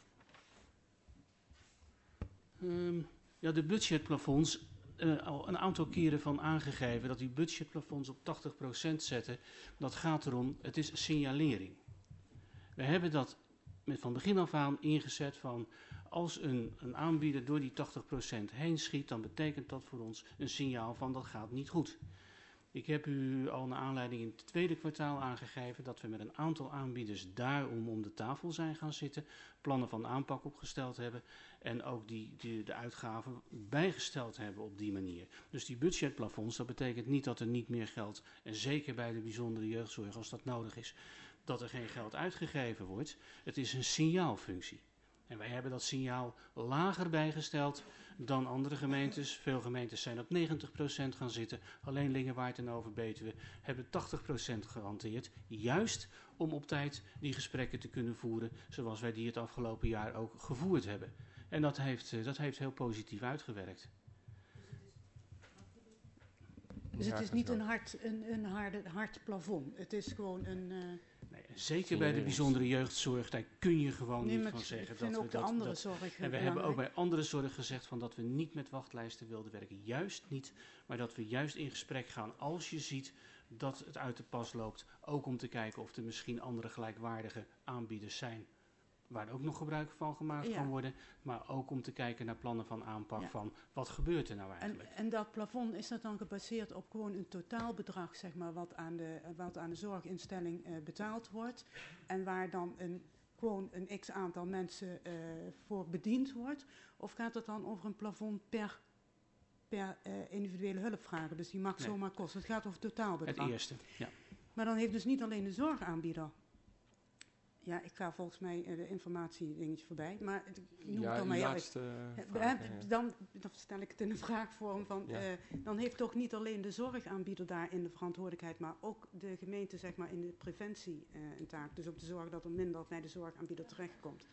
De budgetplafonds. Al een aantal keren van aangegeven dat die budgetplafonds op 80% zetten. Dat gaat erom, het is signalering. We hebben dat van begin af aan ingezet van als een aanbieder door die 80% heen schiet, dan betekent dat voor ons een signaal van dat gaat niet goed. Ik heb u al naar aanleiding in het tweede kwartaal aangegeven dat we met een aantal aanbieders daarom om de tafel zijn gaan zitten, plannen van aanpak opgesteld hebben en ook de uitgaven bijgesteld hebben op die manier. Dus die budgetplafonds, dat betekent niet dat er niet meer geld, en zeker bij de bijzondere jeugdzorg als dat nodig is, dat er geen geld uitgegeven wordt. Het is een signaalfunctie. En wij hebben dat signaal lager bijgesteld dan andere gemeentes. Veel gemeentes zijn op 90% gaan zitten. Alleen Lingewaard en Overbetuwe hebben 80% gehanteerd. Juist om op tijd die gesprekken te kunnen voeren zoals wij die het afgelopen jaar ook gevoerd hebben. En dat heeft heel positief uitgewerkt. Dus het is niet een hard plafond. Het is gewoon een... Nee, zeker bij de bijzondere jeugdzorg, daar kun je gewoon niet van zeggen. Ik vind ook de andere zorg. En we hebben ook bij andere zorg gezegd van dat we niet met wachtlijsten wilden werken. Juist niet, maar dat we juist in gesprek gaan als je ziet dat het uit de pas loopt. Ook om te kijken of er misschien andere gelijkwaardige aanbieders zijn. Waar ook nog gebruik van gemaakt kan worden. Maar ook om te kijken naar plannen van aanpak van wat gebeurt er nou eigenlijk. En dat plafond, is dat dan gebaseerd op gewoon een totaalbedrag, zeg maar, wat aan de zorginstelling betaald wordt. En waar dan gewoon een x aantal mensen voor bediend wordt? Of gaat het dan over een plafond per individuele hulpvrager? Dus die mag zomaar kosten. Het gaat over totaalbedrag. Het eerste, ja. Maar dan heeft dus niet alleen de zorgaanbieder. Ja, ik ga volgens mij de informatiedingetje voorbij, maar ik noem het dan maar dan stel ik het in de vraagvorm van, dan heeft toch niet alleen de zorgaanbieder daarin de verantwoordelijkheid, maar ook de gemeente, zeg maar, in de preventie een taak. Dus om te zorgen dat er minder bij de zorgaanbieder terechtkomt.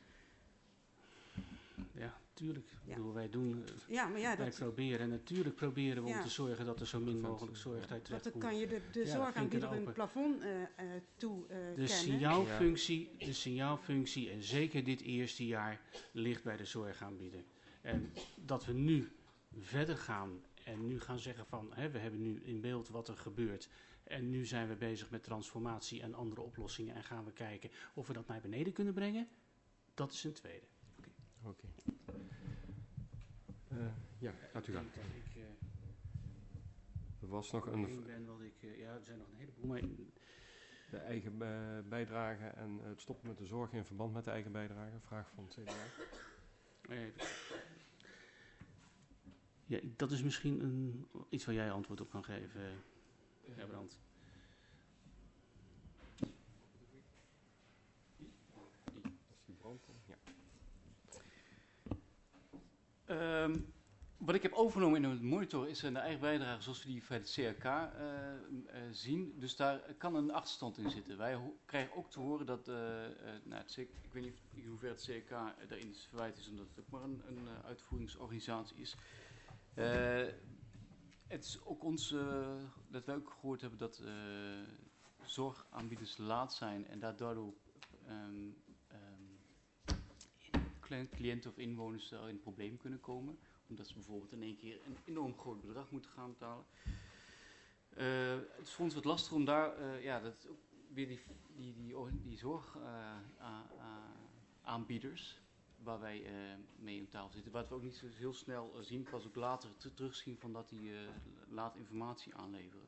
Ja, tuurlijk. Ik bedoel, wij doen, wij proberen. Natuurlijk proberen we om te zorgen dat er zo min mogelijk zorgtijd terecht komt. Dan kan je de zorgaanbieder een plafond toekennen. De signaalfunctie, en zeker dit eerste jaar, ligt bij de zorgaanbieder. En dat we nu verder gaan en nu gaan zeggen van, we hebben nu in beeld wat er gebeurt. En nu zijn we bezig met transformatie en andere oplossingen en gaan we kijken of we dat naar beneden kunnen brengen. Dat is een tweede. Oké. Ja, gaat u gaan. Er was nog een... er zijn nog een heleboel, maar... De eigen bijdrage en het stoppen met de zorg in verband met de eigen bijdrage. Vraag van het CDA. Ja, dat is misschien iets waar jij antwoord op kan geven, Herbrand. Wat ik heb overgenomen in het monitor is de eigen bijdrage zoals we die bij het CRK zien. Dus daar kan een achterstand in zitten. Wij krijgen ook te horen dat, ik weet niet in hoeverre het CRK daarin verwijt is, omdat het ook maar een uitvoeringsorganisatie is. Het is ook dat wij ook gehoord hebben dat zorgaanbieders laat zijn en daardoor cliënten of inwoners in een probleem kunnen komen. Omdat ze bijvoorbeeld in één keer een enorm groot bedrag moeten gaan betalen. Het is voor ons wat lastig om daar dat ook weer die zorgaanbieders waar wij mee op tafel zitten, wat we ook niet zo heel snel zien, pas ook later terugzien van dat die laat informatie aanleveren.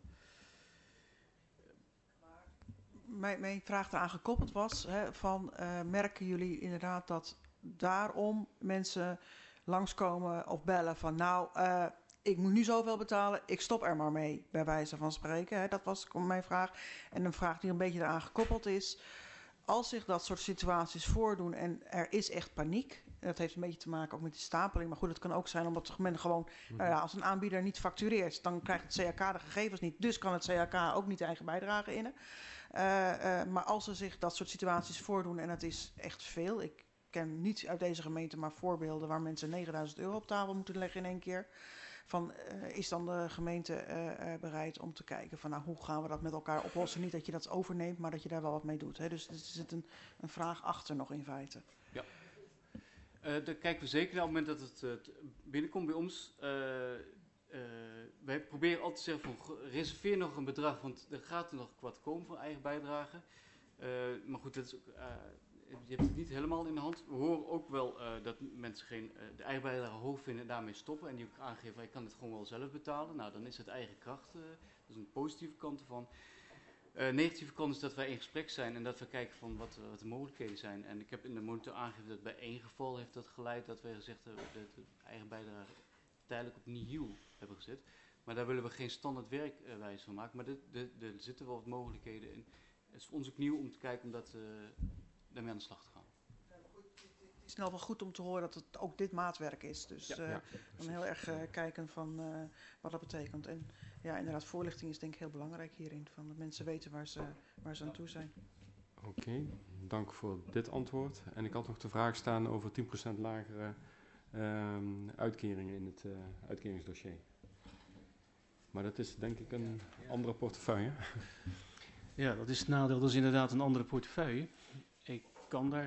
Mijn vraag eraan gekoppeld was, merken jullie inderdaad dat daarom mensen langskomen of bellen van ik moet nu zoveel betalen, ik stop er maar mee, bij wijze van spreken. Dat was mijn vraag. En een vraag die een beetje eraan gekoppeld is. Als zich dat soort situaties voordoen en er is echt paniek, dat heeft een beetje te maken ook met die stapeling, maar goed, het kan ook zijn omdat men gewoon, als een aanbieder niet factureert, dan krijgt het CAK de gegevens niet, dus kan het CAK ook niet de eigen bijdrage innen. Maar als er zich dat soort situaties voordoen en het is echt veel, ik ken niet uit deze gemeente maar voorbeelden waar mensen €9.000 op tafel moeten leggen in één keer. Is dan de gemeente bereid om te kijken van hoe gaan we dat met elkaar oplossen? Niet dat je dat overneemt, maar dat je daar wel wat mee doet. Hè? Dus er zit een vraag achter nog in feite. Ja, daar kijken we zeker naar op het moment dat het binnenkomt bij ons. Wij proberen altijd te zeggen van reserveer nog een bedrag, want er gaat er nog wat komen voor eigen bijdrage. Maar goed, dat is ook... je hebt het niet helemaal in de hand. We horen ook wel dat mensen de eigen bijdrage hoog vinden en daarmee stoppen. En die ook aangeven, ik kan dit gewoon wel zelf betalen. Nou, dan is het eigen kracht. Dat is een positieve kant ervan. Negatieve kant is dat wij in gesprek zijn en dat we kijken van wat de mogelijkheden zijn. En ik heb in de monitor aangegeven dat bij één geval heeft dat geleid dat wij gezegd hebben dat de eigen bijdrage tijdelijk op nihil hebben gezet. Maar daar willen we geen standaard werkwijze van maken. Maar er zitten wel wat mogelijkheden in. Het is voor ons ook nieuw om te kijken om dat... daarmee aan de slag te gaan. in ieder geval goed om te horen dat het ook dit maatwerk is. Dus dan heel erg kijken van wat dat betekent. En ja, inderdaad, voorlichting is denk ik heel belangrijk hierin. Van dat mensen weten waar ze aan toe zijn. Oké, dank voor dit antwoord. En ik had nog de vraag staan over 10% lagere uitkeringen in het uitkeringsdossier. Maar dat is denk ik een andere portefeuille. Ja, dat is het nadeel. Dat is inderdaad een andere portefeuille. Ik kan daar...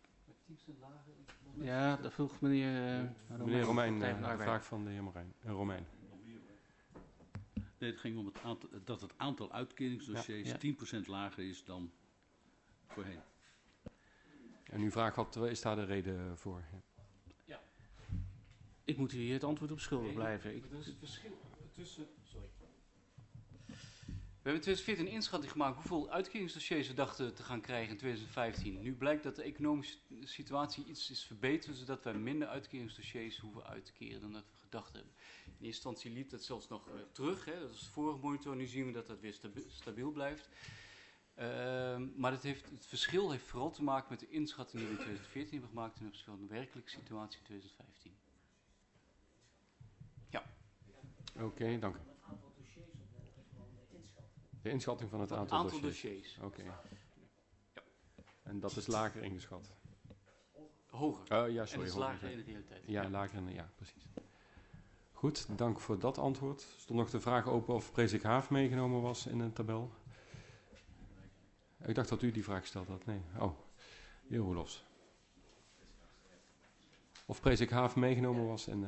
Ja, dat vroeg meneer Romein, de vraag van de heer Romein. Nee, het ging om dat het aantal uitkeringsdossiers 10% lager is dan voorheen. En uw vraag had, is daar de reden voor? Ja. Ik moet hier het antwoord op schuldig blijven. Er is een verschil tussen... Sorry. We hebben in 2014 een inschatting gemaakt hoeveel uitkeringsdossiers we dachten te gaan krijgen in 2015. Nu blijkt dat de economische situatie iets is verbeterd, zodat wij minder uitkeringsdossiers hoeven uit te keren dan dat we gedacht hebben. In eerste instantie liep dat zelfs nog terug, hè, dat is de vorige monitor. Nu zien we dat dat weer stabiel blijft. Maar het verschil heeft vooral te maken met de inschatting die we in 2014 hebben gemaakt ten opzichte van de werkelijke situatie in 2015. Ja. Oké, dank u. De inschatting van het aantal dossiers. Oké. Ja. En dat is lager ingeschat? Hoger. Ja, sorry. En dat is lager in de realiteit. Ja, lager ja, precies. Goed, dank voor dat antwoord. Er stond nog de vraag open of Presikhaaf meegenomen was in een tabel. Ik dacht dat u die vraag gesteld had. Nee. Oh, de heer Roelofs. Of Presikhaaf meegenomen was in...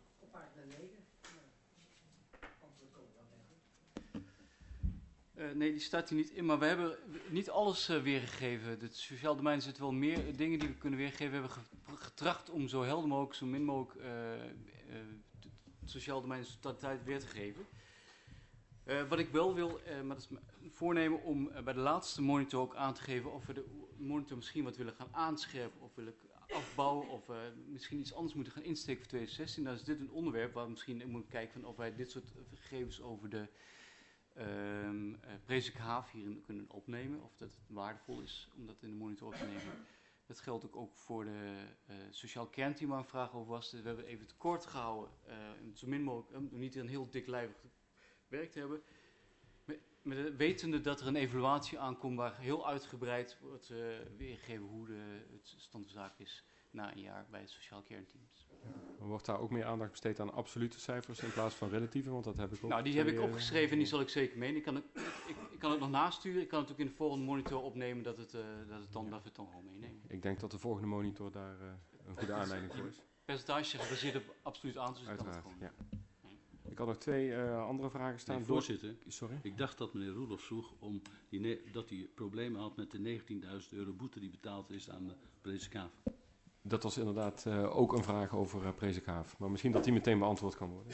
Nee, die staat hier niet in, maar we hebben niet alles weergegeven. Het sociaal domein zit wel meer dingen die we kunnen weergeven. We hebben getracht om zo helder mogelijk, zo min mogelijk het sociaal domein de totaliteit weer te geven. Wat ik wel wil, maar dat is mijn voornemen om bij de laatste monitor ook aan te geven of we de monitor misschien wat willen gaan aanscherpen of willen afbouwen of misschien iets anders moeten gaan insteken voor 2016. Dan is dit een onderwerp waar we misschien in moeten kijken van of wij dit soort gegevens over de Presikhaaf hierin kunnen opnemen, of dat het waardevol is om dat in de monitor op te nemen. Dat geldt ook voor de sociaal kernteam waar een vraag over was. We hebben even het kort gehouden, zo min mogelijk, niet een heel diklijvig werk te hebben. Wetende dat er een evaluatie aankomt waar heel uitgebreid wordt weergegeven hoe het stand van zaken is na een jaar bij het sociaal kernteam. Wordt daar ook meer aandacht besteed aan absolute cijfers in plaats van relatieve? Want dat heb ik ook. Nou, die heb ik opgeschreven en die zal ik zeker meenemen. Ik kan het nog nasturen. Ik kan het ook in de volgende monitor opnemen dat we het dan gewoon meenemen. Ik denk dat de volgende monitor daar een goede aanleiding voor is. Percentage gebaseerd op absoluut aantal. Dus uiteraard, kan het gewoon. Ja. Ik had nog twee andere vragen staan. Nee, voorzitter, sorry? Ik dacht dat meneer Roelof vroeg dat hij problemen had met de €19.000 boete die betaald is aan de Presikhaaf. Dat was inderdaad ook een vraag over Presikhaaf. Maar misschien dat die meteen beantwoord kan worden.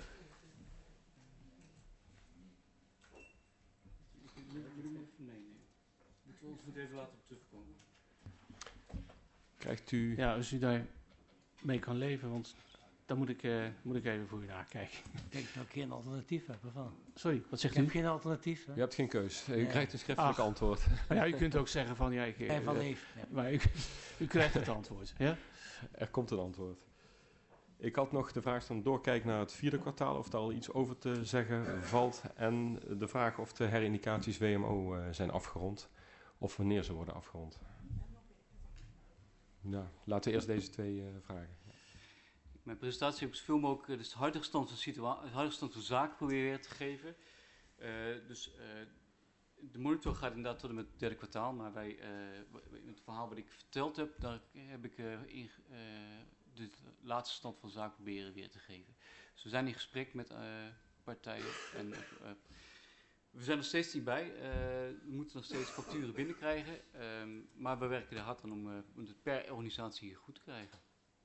Moeten we even laten terugkomen. Krijgt u... Ja, als u daar mee kan leven, want dan moet ik even voor u nakijken. Ik denk dat ik geen alternatief heb ervan. Sorry, wat zegt u? Ik heb geen alternatief. Hè? U hebt geen keus. U krijgt een schriftelijk antwoord. Ja, u kunt ook zeggen van... Ja, maar u krijgt het antwoord. Ja? Er komt een antwoord. Ik had nog de vraag dan doorkijken naar het vierde kwartaal, of daar al iets over te zeggen valt. En de vraag of de herindicaties WMO zijn afgerond, of wanneer ze worden afgerond. Nou, laten we eerst deze twee vragen. Mijn presentatie heb ik zoveel mogelijk dus de huidige stand van zaken proberen te geven. De monitor gaat inderdaad tot en met het derde kwartaal, maar in het verhaal wat ik verteld heb, daar heb ik de laatste stand van zaken proberen weer te geven. Dus we zijn in gesprek met partijen en we zijn er steeds niet bij. We moeten nog steeds facturen binnenkrijgen, maar we werken er hard aan om het per organisatie goed te krijgen.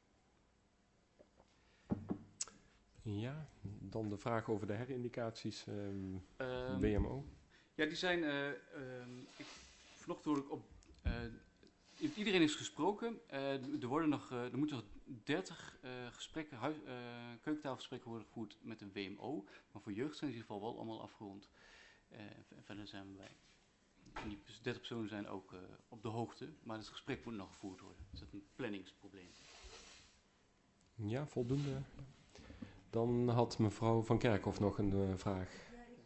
Ja, dan de vraag over de herindicaties WMO. Ja, die zijn, vanochtend hoorde ik op, iedereen is gesproken. Er moeten nog 30 keukentafelgesprekken worden gevoerd met een WMO. Maar voor jeugd zijn in ieder geval wel allemaal afgerond. En verder zijn we bij. En die 30 personen zijn ook op de hoogte, maar het gesprek moet nog gevoerd worden. Dus dat is een planningsprobleem. Ja, voldoende. Dan had mevrouw Van Kerkhoff nog een vraag.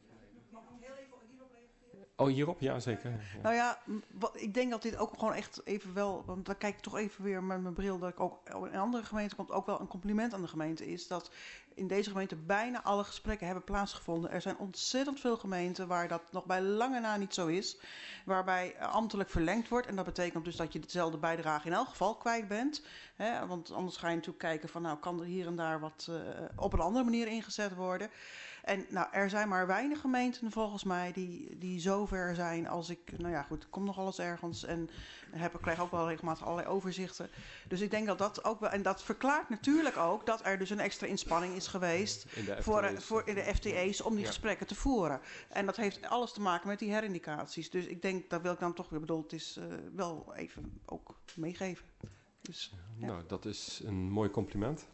Oh, hierop? Ja, zeker. Ja. Nou ja, ik denk dat dit ook gewoon echt even wel, want dan kijk ik toch even weer met mijn bril, dat ik ook in andere gemeenten komt ook wel een compliment aan de gemeente is, dat in deze gemeente bijna alle gesprekken hebben plaatsgevonden. Er zijn ontzettend veel gemeenten waar dat nog bij lange na niet zo is, waarbij ambtelijk verlengd wordt. En dat betekent dus dat je dezelfde bijdrage in elk geval kwijt bent. Hè? Want anders ga je natuurlijk kijken van, nou, kan er hier en daar wat op een andere manier ingezet worden. En nou, er zijn maar weinig gemeenten volgens mij die zo ver zijn als ik... Nou ja, goed, ik kom nog alles ergens en krijg ook wel regelmatig allerlei overzichten. Dus ik denk dat dat ook wel... En dat verklaart natuurlijk ook dat er dus een extra inspanning is geweest in de FTE's om die gesprekken te voeren. En dat heeft alles te maken met die herindicaties. Dus ik denk, dat wil ik dan toch weer bedoel, het is wel even ook meegeven. Dus, ja. Nou, dat is een mooi compliment.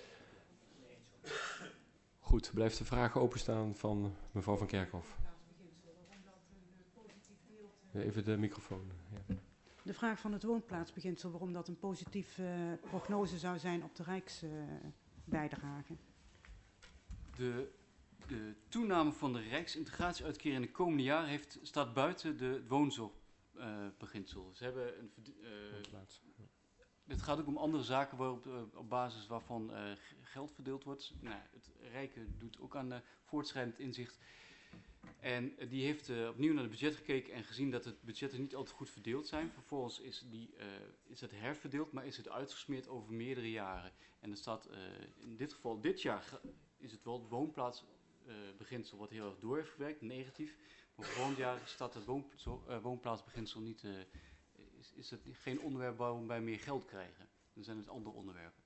Goed, blijft de vraag openstaan van mevrouw Van Kerkhoff. Even de microfoon. Ja. De vraag van het woonplaatsbeginsel, waarom dat een positieve prognose zou zijn op de rijksbijdrage. De toename van de rijksintegratieuitkering in de komende jaren staat buiten het woonzorgbeginsel. Ze hebben een het gaat ook om andere zaken op basis waarvan geld verdeeld wordt. Nou, het Rijke doet ook aan voortschrijdend inzicht. En die heeft opnieuw naar het budget gekeken en gezien dat het budgetten niet altijd goed verdeeld zijn. Vervolgens is het herverdeeld, maar is het uitgesmeerd over meerdere jaren. En er staat in dit geval, dit jaar is het wel het woonplaatsbeginsel wat heel erg door heeft gewerkt, negatief. Maar volgend jaar staat het woonplaatsbeginsel niet... is het geen onderwerp waarom wij meer geld krijgen. Dan zijn het andere onderwerpen.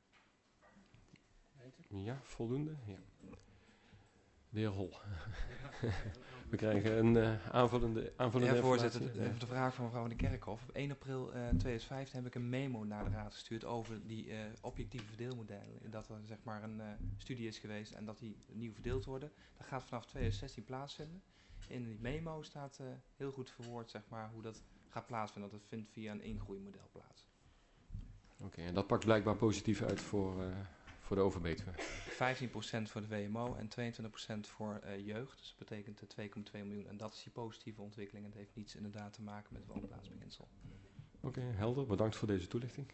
Ja, voldoende. Ja. De heer Hol. We krijgen een aanvullende ja, voorzitter, even de vraag van mevrouw Van de Kerkhoff. Op 1 april 2015 heb ik een memo naar de raad gestuurd over die objectieve verdeelmodellen. Dat er zeg maar een studie is geweest en dat die nieuw verdeeld worden. Dat gaat vanaf 2016 plaatsvinden. In die memo staat heel goed verwoord zeg maar, hoe dat gaat plaatsvinden. Dat vindt via een ingroeimodel plaats. Oké, en dat pakt blijkbaar positief uit voor de Overbetuwe. 15% voor de WMO en 22% voor jeugd. Dus dat betekent 2,2 miljoen. En dat is die positieve ontwikkeling. En het heeft niets inderdaad te maken met het woonplaatsbeginsel. Oké, helder. Bedankt voor deze toelichting.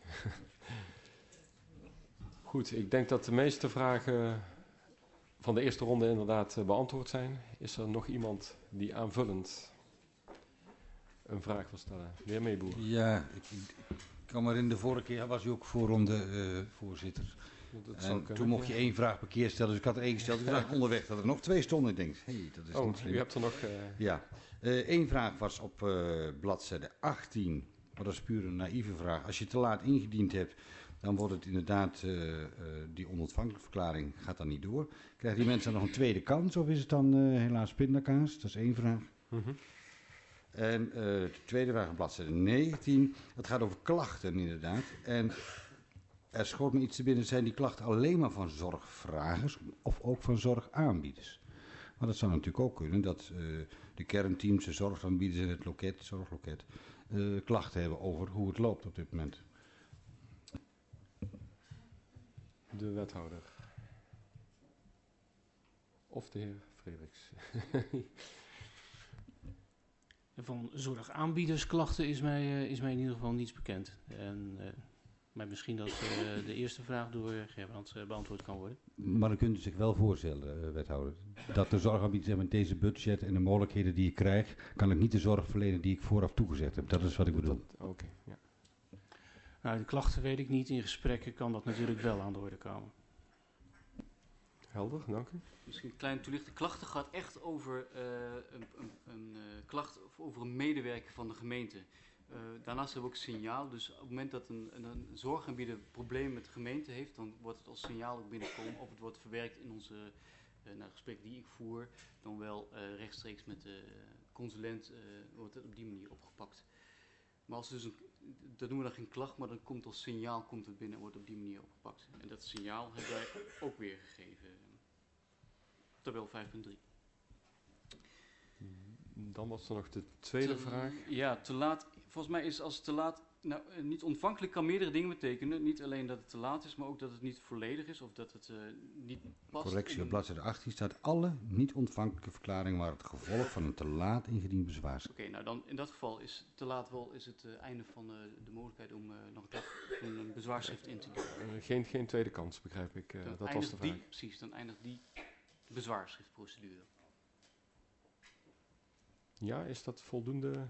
Goed, ik denk dat de meeste vragen van de eerste ronde inderdaad beantwoord zijn. Is er nog iemand die aanvullend een vraag wil stellen? De heer Meeboer. Ja, ik kan maar in de vorige keer was u ook voorronde voorzitter. En toen mocht je 1 vraag per keer stellen, dus ik had er 1 gesteld. Ik zag onderweg dat er nog 2 stonden. Ik denk, dat is niet slim. U hebt er nog... Ja, 1 vraag was op bladzijde 18. Maar dat is puur een naïeve vraag. Als je te laat ingediend hebt, dan wordt het inderdaad, die onontvankelijkverklaring gaat dan niet door. Krijgen die mensen dan nog een tweede kans of is het dan helaas pindakaas? Dat is 1 vraag. En de tweede vraag op bladzijde 19. Dat gaat over klachten inderdaad. En er schoot me iets te binnen. Zijn die klachten alleen maar van zorgvragers of ook van zorgaanbieders? Maar dat zou natuurlijk ook kunnen dat de kernteams, de zorgaanbieders en het loket, zorgloket, klachten hebben over hoe het loopt op dit moment. De wethouder. Of de heer Frederiks. Van zorgaanbiedersklachten is mij in ieder geval niets bekend. Maar misschien dat de eerste vraag door Gerbrand beantwoord kan worden. Maar dan kunt u zich wel voorstellen, wethouder, dat de zorgaanbieders met deze budget en de mogelijkheden die ik krijg, kan ik niet de zorg verlenen die ik vooraf toegezegd heb. Dat is wat ik bedoel. Oké, ja. Nou, de klachten weet ik niet. In gesprekken kan dat natuurlijk wel aan de orde komen. Helder, dank u. Misschien een kleine toelichting. Klachten gaat echt over een klacht over een medewerker van de gemeente. Daarnaast hebben we ook signaal. Dus op het moment dat een zorgaanbieder problemen met de gemeente heeft, dan wordt het als signaal ook binnenkomen. Of het wordt verwerkt in onze gesprek die ik voer. Dan wel rechtstreeks met de consulent wordt het op die manier opgepakt. Maar als dus dat noemen we dan geen klacht, maar dan komt als signaal het binnen en wordt op die manier opgepakt. En dat signaal hebben wij ook weer gegeven. Tabel 5.3. Dan was er nog de tweede vraag. Ja, te laat. Volgens mij is als te laat niet ontvankelijk kan meerdere dingen betekenen. Niet alleen dat het te laat is, maar ook dat het niet volledig is of dat het niet past. Correctie, op bladzijde 18 staat alle niet ontvankelijke verklaringen waren het gevolg van een te laat ingediend bezwaarschrift. Oké, nou dan in dat geval is te laat wel het einde van de mogelijkheid om nog een bezwaarschrift in te dienen. Geen tweede kans, begrijp ik. Dat was de vraag. Precies, dan eindigt die bezwaarschriftprocedure. Ja, is dat voldoende?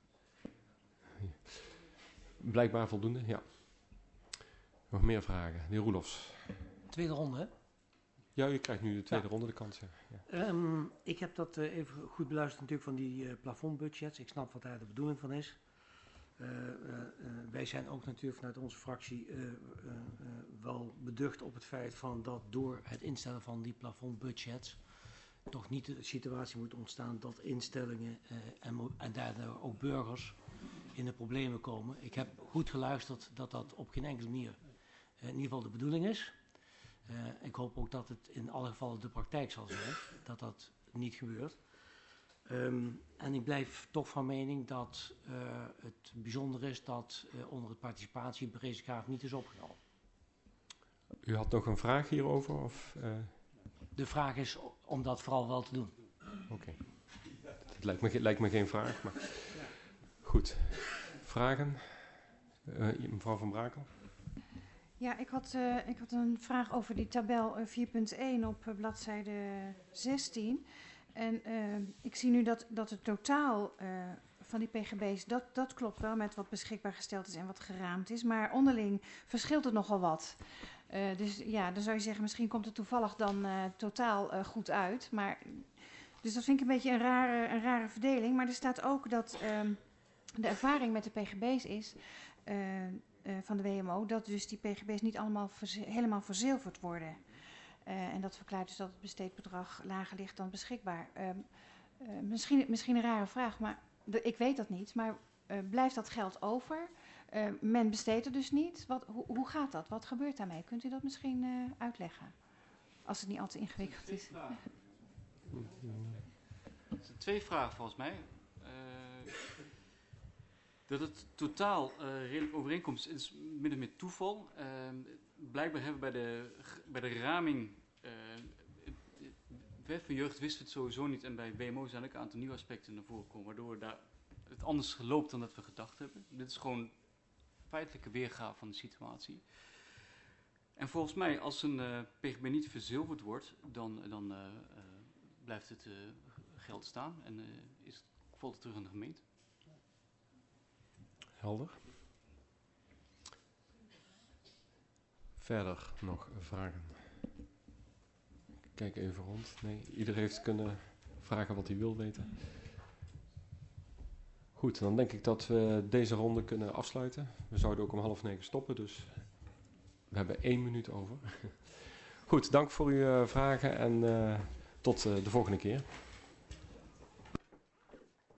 Blijkbaar voldoende, ja. Nog meer vragen? De heer Roelofs. Tweede ronde, hè? Ja, u krijgt nu de tweede ronde de kans. Ja. Ik heb dat even goed beluisterd natuurlijk van die plafondbudgets. Ik snap wat daar de bedoeling van is. Wij zijn ook natuurlijk vanuit onze fractie wel beducht op het feit van dat door het instellen van die plafondbudgets toch niet de situatie moet ontstaan dat instellingen en daardoor ook burgers in de problemen komen. Ik heb goed geluisterd dat dat op geen enkele manier in ieder geval de bedoeling is. Ik hoop ook dat het in alle gevallen de praktijk zal zijn, dat dat niet gebeurt. En ik blijf toch van mening dat het bijzonder is dat onder het participatieberekengraaf niet is opgenomen. U had nog een vraag hierover? Of, De vraag is om dat vooral wel te doen. Oké. Het lijkt me geen vraag, maar goed. Vragen? Mevrouw Van Brakel? Ja, ik had een vraag over die tabel 4.1 op bladzijde 16. En ik zie nu dat het totaal van die pgb's, dat klopt wel met wat beschikbaar gesteld is en wat geraamd is. Maar onderling verschilt het nogal wat. Dus ja, dan zou je zeggen, misschien komt het toevallig dan totaal goed uit. Maar, dus dat vind ik een beetje een rare verdeling. Maar er staat ook dat de ervaring met de pgb's is van de WMO, dat dus die pgb's niet allemaal helemaal verzilverd worden. En dat verklaart dus dat het besteedbedrag lager ligt dan beschikbaar. Misschien een rare vraag, maar ik weet dat niet. Maar blijft dat geld over? Men besteedt er dus niet. Hoe gaat dat? Wat gebeurt daarmee? Kunt u dat misschien uitleggen? Als het niet al te ingewikkeld is. Het zijn twee vragen volgens mij. Dat het totaal redelijk overeenkomst is midden met toeval. Blijkbaar hebben we bij de raming wet van jeugd wisten we het sowieso niet. En bij WMO zijn ook een aantal nieuwe aspecten naar voren gekomen. Waardoor daar het anders geloopt dan dat we gedacht hebben. Dit is gewoon feitelijke weergave van de situatie. En volgens mij, als een pgb niet verzilverd wordt, dan blijft het geld staan en valt het terug aan de gemeente. Helder. Verder nog vragen? Ik kijk even rond. Nee, ieder heeft kunnen vragen wat hij wil weten. Goed, dan denk ik dat we deze ronde kunnen afsluiten. We zouden ook om 8:30 stoppen, dus we hebben 1 minuut over. Goed, dank voor uw vragen en tot de volgende keer.